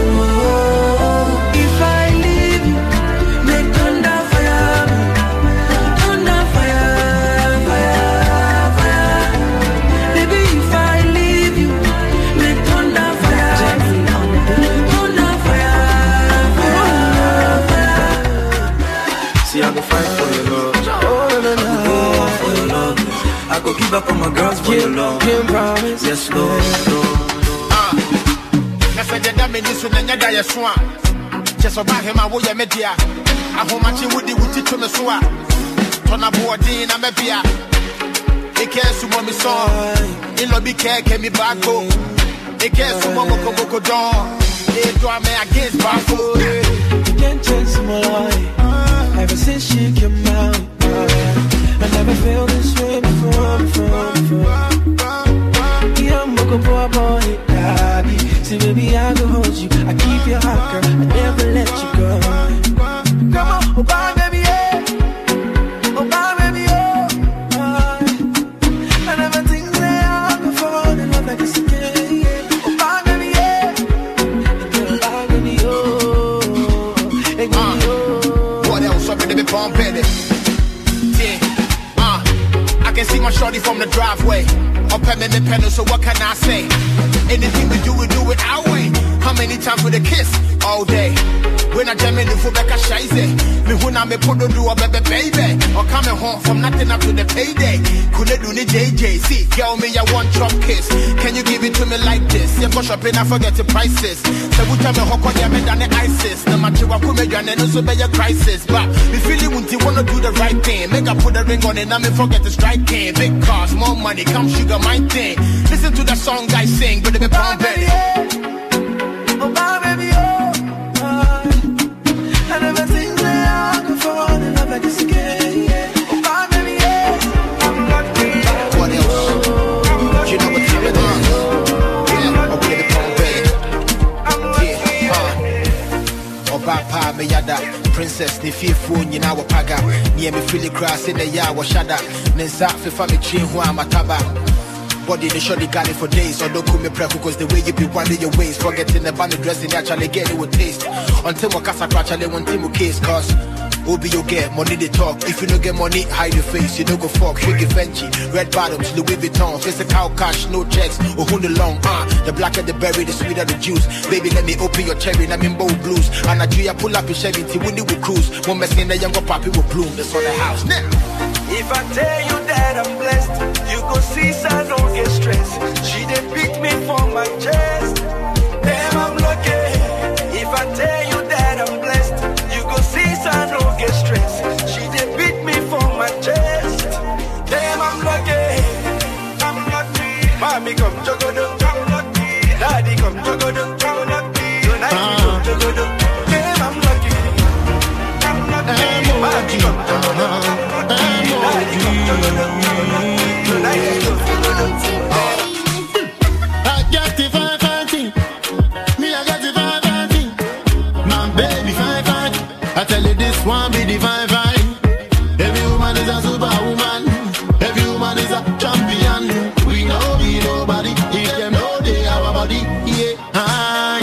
I go give up on my girls for your love. Can't promise. Yes, Lord. Never did that mean so then you die swan. Just about him, I will ya media. I hold my chin with the witty to me swan. Turn a boarding, I'm a beer. They care so mommy song. In lobby care, came me back home. They care so mama go down. They draw me against Bafo. Can't change my life. ever since she came out. I never felt this way before. Yeah, I'm looking for a boy, daddy. See, baby, I can hold you. I keep your heart, girl. I never let you go. Come on, oh, bye, baby, yeah. Oh, bye, baby, oh. I never think that I could fall in love like this again, yeah. Oh, bye, baby, yeah. Oh, bye, baby, oh. Hey, baby, oh. What else? I'm ready to be pumping it. I can see my shorty from the driveway. Up at me pedal, so what can I say? Anything we do it our way. How many times with a kiss? All day. When I jam in the foot back, I shise it. Me when I me put the do a baby. Or coming home from nothing up to the payday. Couldn't do the JJ. See, girl, me, I want chop kiss. Can you give it to me like this? Yeah, go shopping, I forget the prices. So we tell me how come you made than the ISIS. No matter what come again, and also be a crisis. But me feeling when you wanna do the right thing. Make I put a ring on it, and me forget the striking. Big cars, more money, come sugar my thing. Listen to the song I sing, but it be pumping. Oh, bye, baby, oh. I never think that I could fall in love like this again, yeah. Oh, bye, baby, yeah. I'm lucky. What else? You know what time it is. Yeah, I'm with the pumping. Yeah, Papa, me yada. Princess, ni fearful, you know, paga. Near me, feel the grass in the yard, was shada. Nenza, for family, chin, who I'm a taba. Body they surely got it for days. So don't call me preco cause the way you be winding your waist. Forgetting the band dressing actually get it with taste. Until my casa actually one team case cause Obi you get money they talk. If you don't get money, hide your face. You don't go fuck, Figgy Fenty, red bottoms, Louis Vuitton, physical cash, no checks, or who the long the blacker the berry, the sweeter the juice. Baby, let me open your cherry, I'm in bold blues. And I do pull up your Chevy, when we cruise. One mess in the younger poppy will bloom. That's on the house now. If I tell you that I'm blessed, you go see, so I don't get stressed. She did beat me for my chest. Damn, I'm lucky. If I tell you that I'm blessed, you go see, so I don't get stressed. She did beat me for my chest. Damn, I'm lucky. I'm lucky. Mommy come jogodo, I'm lucky. Daddy come jogodo, I'm lucky. Tonight we come jogodo. Damn, I'm lucky. I'm lucky. Mommy come jogodo. I got the 5-5. Me, I got the 5-5. My baby 5-5. I tell you this one be the 5-5. Every woman is a superwoman. Every woman is a champion. We know be nobody. If them know they our body. Yeah. Hi.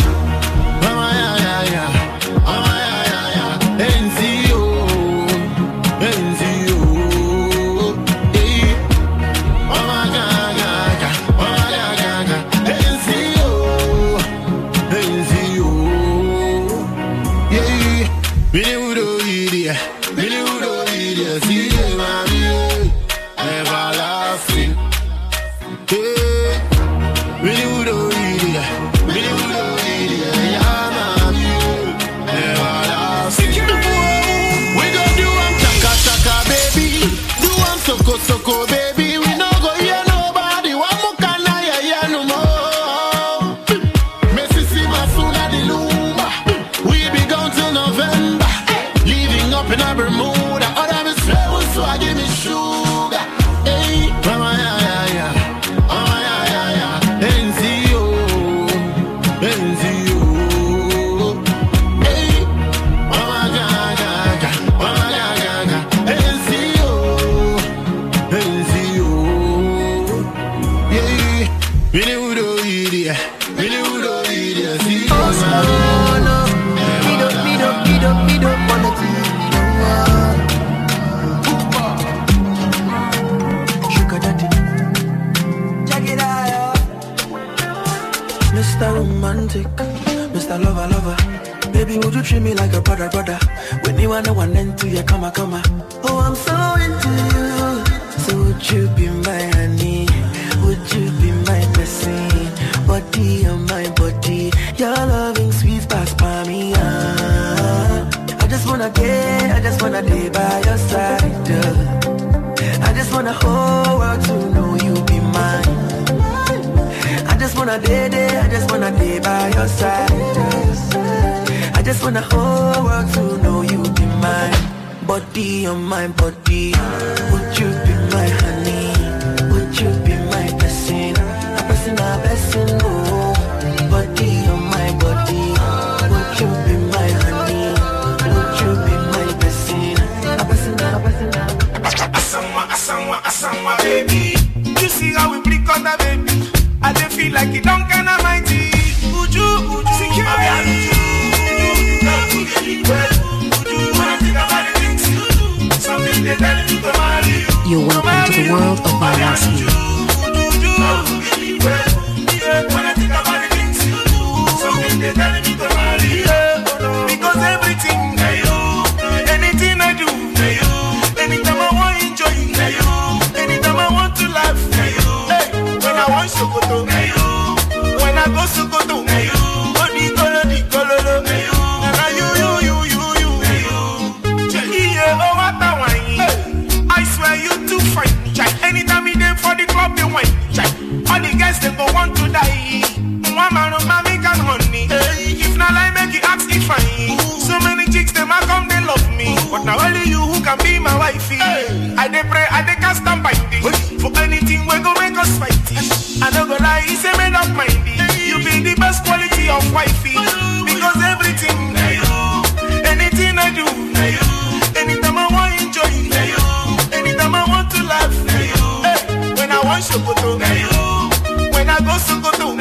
Soko baby, we no go hear nobody. One more can I hear no more. Mississippi Masuna the Lumba. We be gone till November. Living up in a Bermuda. Other me swear, so I give me sugar. Hey, mama ya. Mama ya. NCO. Hey, mama ya. Mama ya. NCO. Really would idiot. See me don't wanna sugar daddy. Check it out. Mr. Romantic, Mr. Lover. Baby, would you treat me like a brother? When you want one end to your come. Oh, I'm so into you. So would you be my honey? Would you be my blessing? Body on my body. Your loving sweet past by me. I just wanna day by your side. I just wanna whole world to know you be mine. I just wanna day by your side. I just wanna whole world to know you be mine. body on my body. Would you be my honey? Would you be my blessing? A blessing, oh. Body on my body. Would you be my honey? Would you be my blessing? A blessing, Asanwa, baby. You see how we blink on the baby. I dey feel like it don't kind of mighty. Would you secure? You're welcome to the world of Viroski. Because everything, anything I do, anytime I want to enjoy, anytime I want to laugh, when I want Sokoto, when I go Sokoto, I swear you too fine. Anytime you there for the club, they wine. All the guys they go want to die. One man of my make and honey. If not I make it ask if I. So many chicks they might come they love me, but now only you who can be my wifey. I dey pray, I dey cast and binding. For anything we go make us fight. I don't go lie, it's a made up mindy. You be the best quality of wifey. Because everything, anything I do, anytime I want to enjoy, anytime I want to laugh, when I want Sokoto, when I go Sokoto,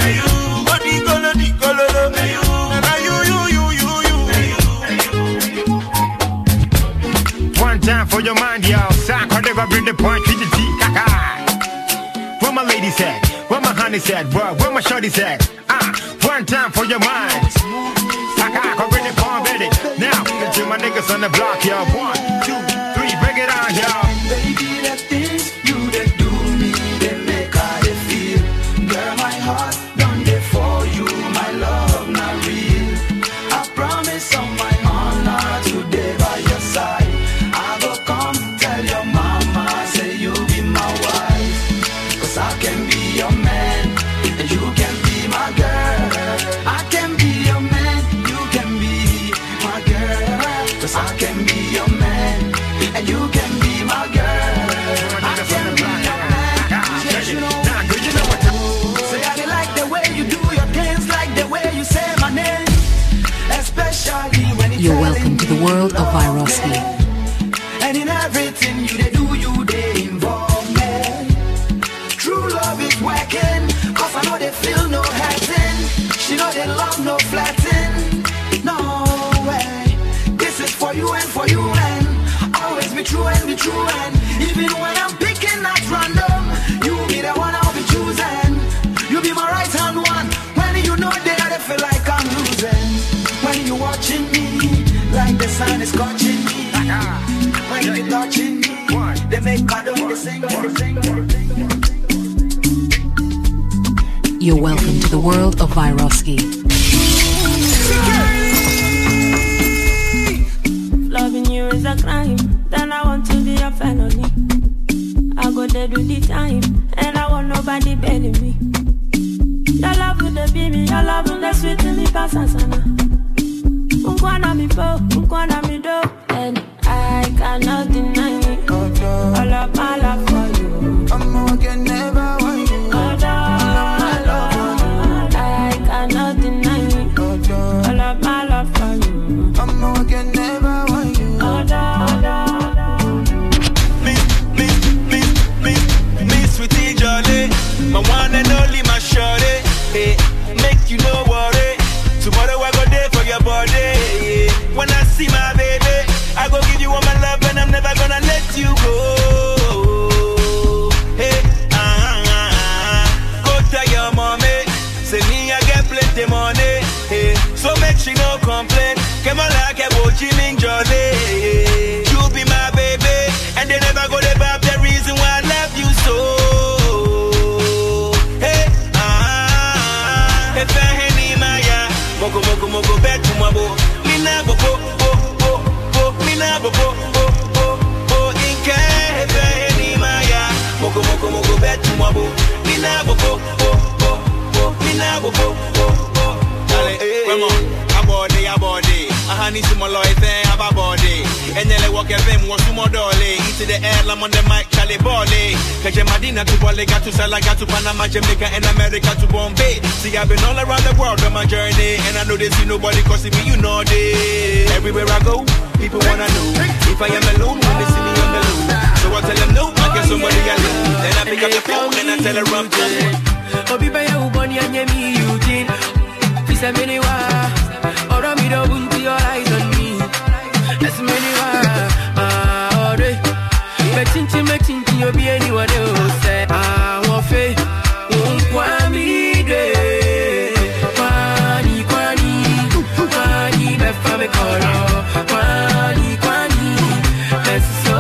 one time for your mind, yo. Sack, whatever, bring the point with the tea, kaka. Where my ladies at? Where my honey's at, bro? Where my shorty's at? One time for your mind. Kaka, bring the point, baby. Now, to my niggas on the block, yo. 1, 2, 3, break it on, yo. Baby, the things you they do me, they make how they feel. Girl, my heart done there for you, my love not real. I promise on my honor today by your side. I go come tell your mama, say you be my wife. Cause I can be your man, and you can be my girl. I can be your man, you can be my girl. Cause I can be your man, and you can be my girl. I can be your man. Yes, you know what. Say I like the way you do your dance, like the way you say my name. Especially when You're welcome to the world of Viroski. And in everything you they do, you they involve me. True love is working, cause I know they feel no hurting. She know they love no flatting. No way. This is for you and for you and always be true and be true. And even when I'm picking at random, you be the one I'll be choosing. You be my right hand one. When you know they feel like I'm losing. When you watching me, like the sun is scorching me. When you touching me, they make pardon, they sing. You're welcome to the world of Viroski. Loving you is a crime, then I want to be a felony. I go there do the time, and I want nobody bailing me. Your love with the baby, your love with the sweet me pass sana. Unkwana mi po, unkwana mi do, and I cannot deny it. All of my love for you, I can never want you. I cannot deny it. All of my love for you, I can never want you. Me sweetie jolly, my one and only my shorty. Hey, make you no worry. Tomorrow I go there for your body. When I see my baby, I go give you all my love and I'm never gonna let you go. Hey, go tell your mommy, say me I get plenty money. Hey, so make she no complain. Come on like a boching jolly. You be my baby, and they never go there about the reason why I love you so. Hey, if I any maya, moko back to my boy. Mina bo mina bo inke if I any maya, moko back to my boy. Mina bo mina bo. Come on, a body. I need some more life, have a body. And then I walk a vim, was to Modole. Eat to the air, I'm on the mic, Charlie Bole. Catch Madina to Bole, got to Salaga to Panama, Jamaica, and America to Bombay. See, I've been all around the world on my journey. And I know they see nobody costing me, you know they. Everywhere I go, people wanna know if I am alone, when they see me on the low. So I tell them no, I get somebody alone. Then I pick up the phone and I tell her I'm good. Obi Baya Uboni and Yemi Eugene. This a many wa. Or me don't put your eyes on me. That's many wa. Metinchi, you'll be anyone else. I want faith. Kwani de. Kwani, befame koro. Kwani, let's so.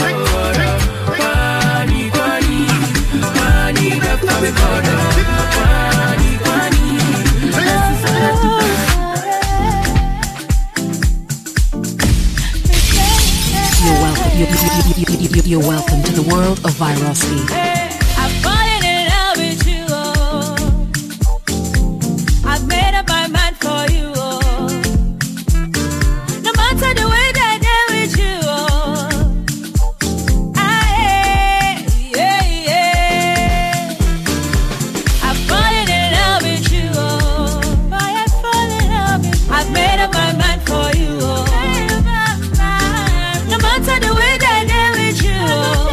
Kwani, befame koro. You're welcome to the world of Viroski. I've fallen in love with you, oh. I've made up my mind for you, oh. No matter the way that I deal with you, oh. I've fallen in love with you, oh. I've fallen in love with you. I've made up my mind for you, oh. No matter the way that I deal with you, oh.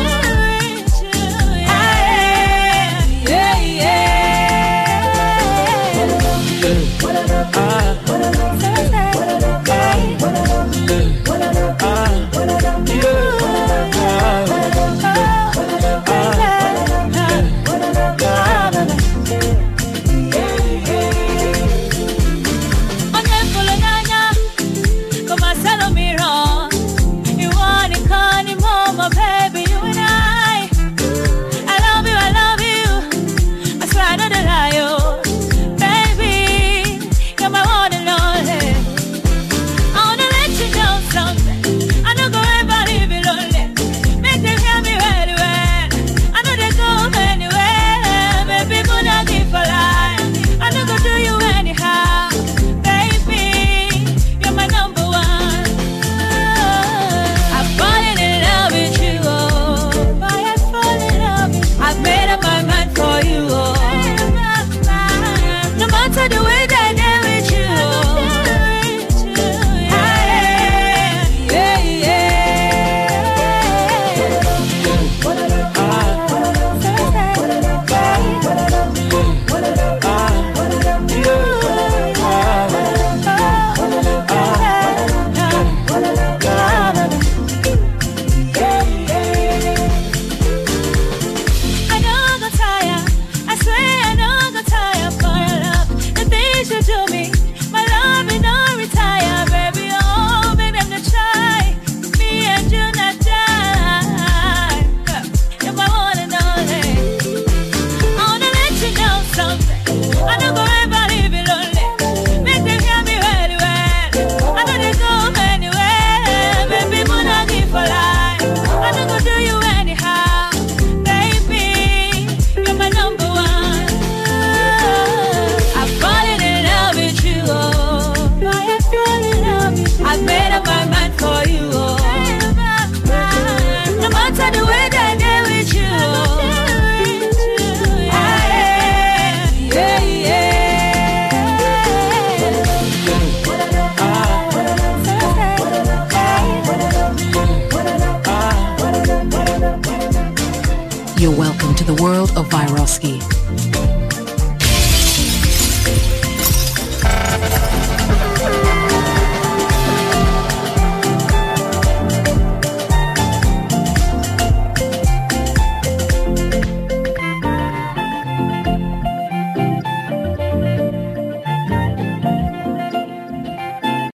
You're welcome to the world of Viroski.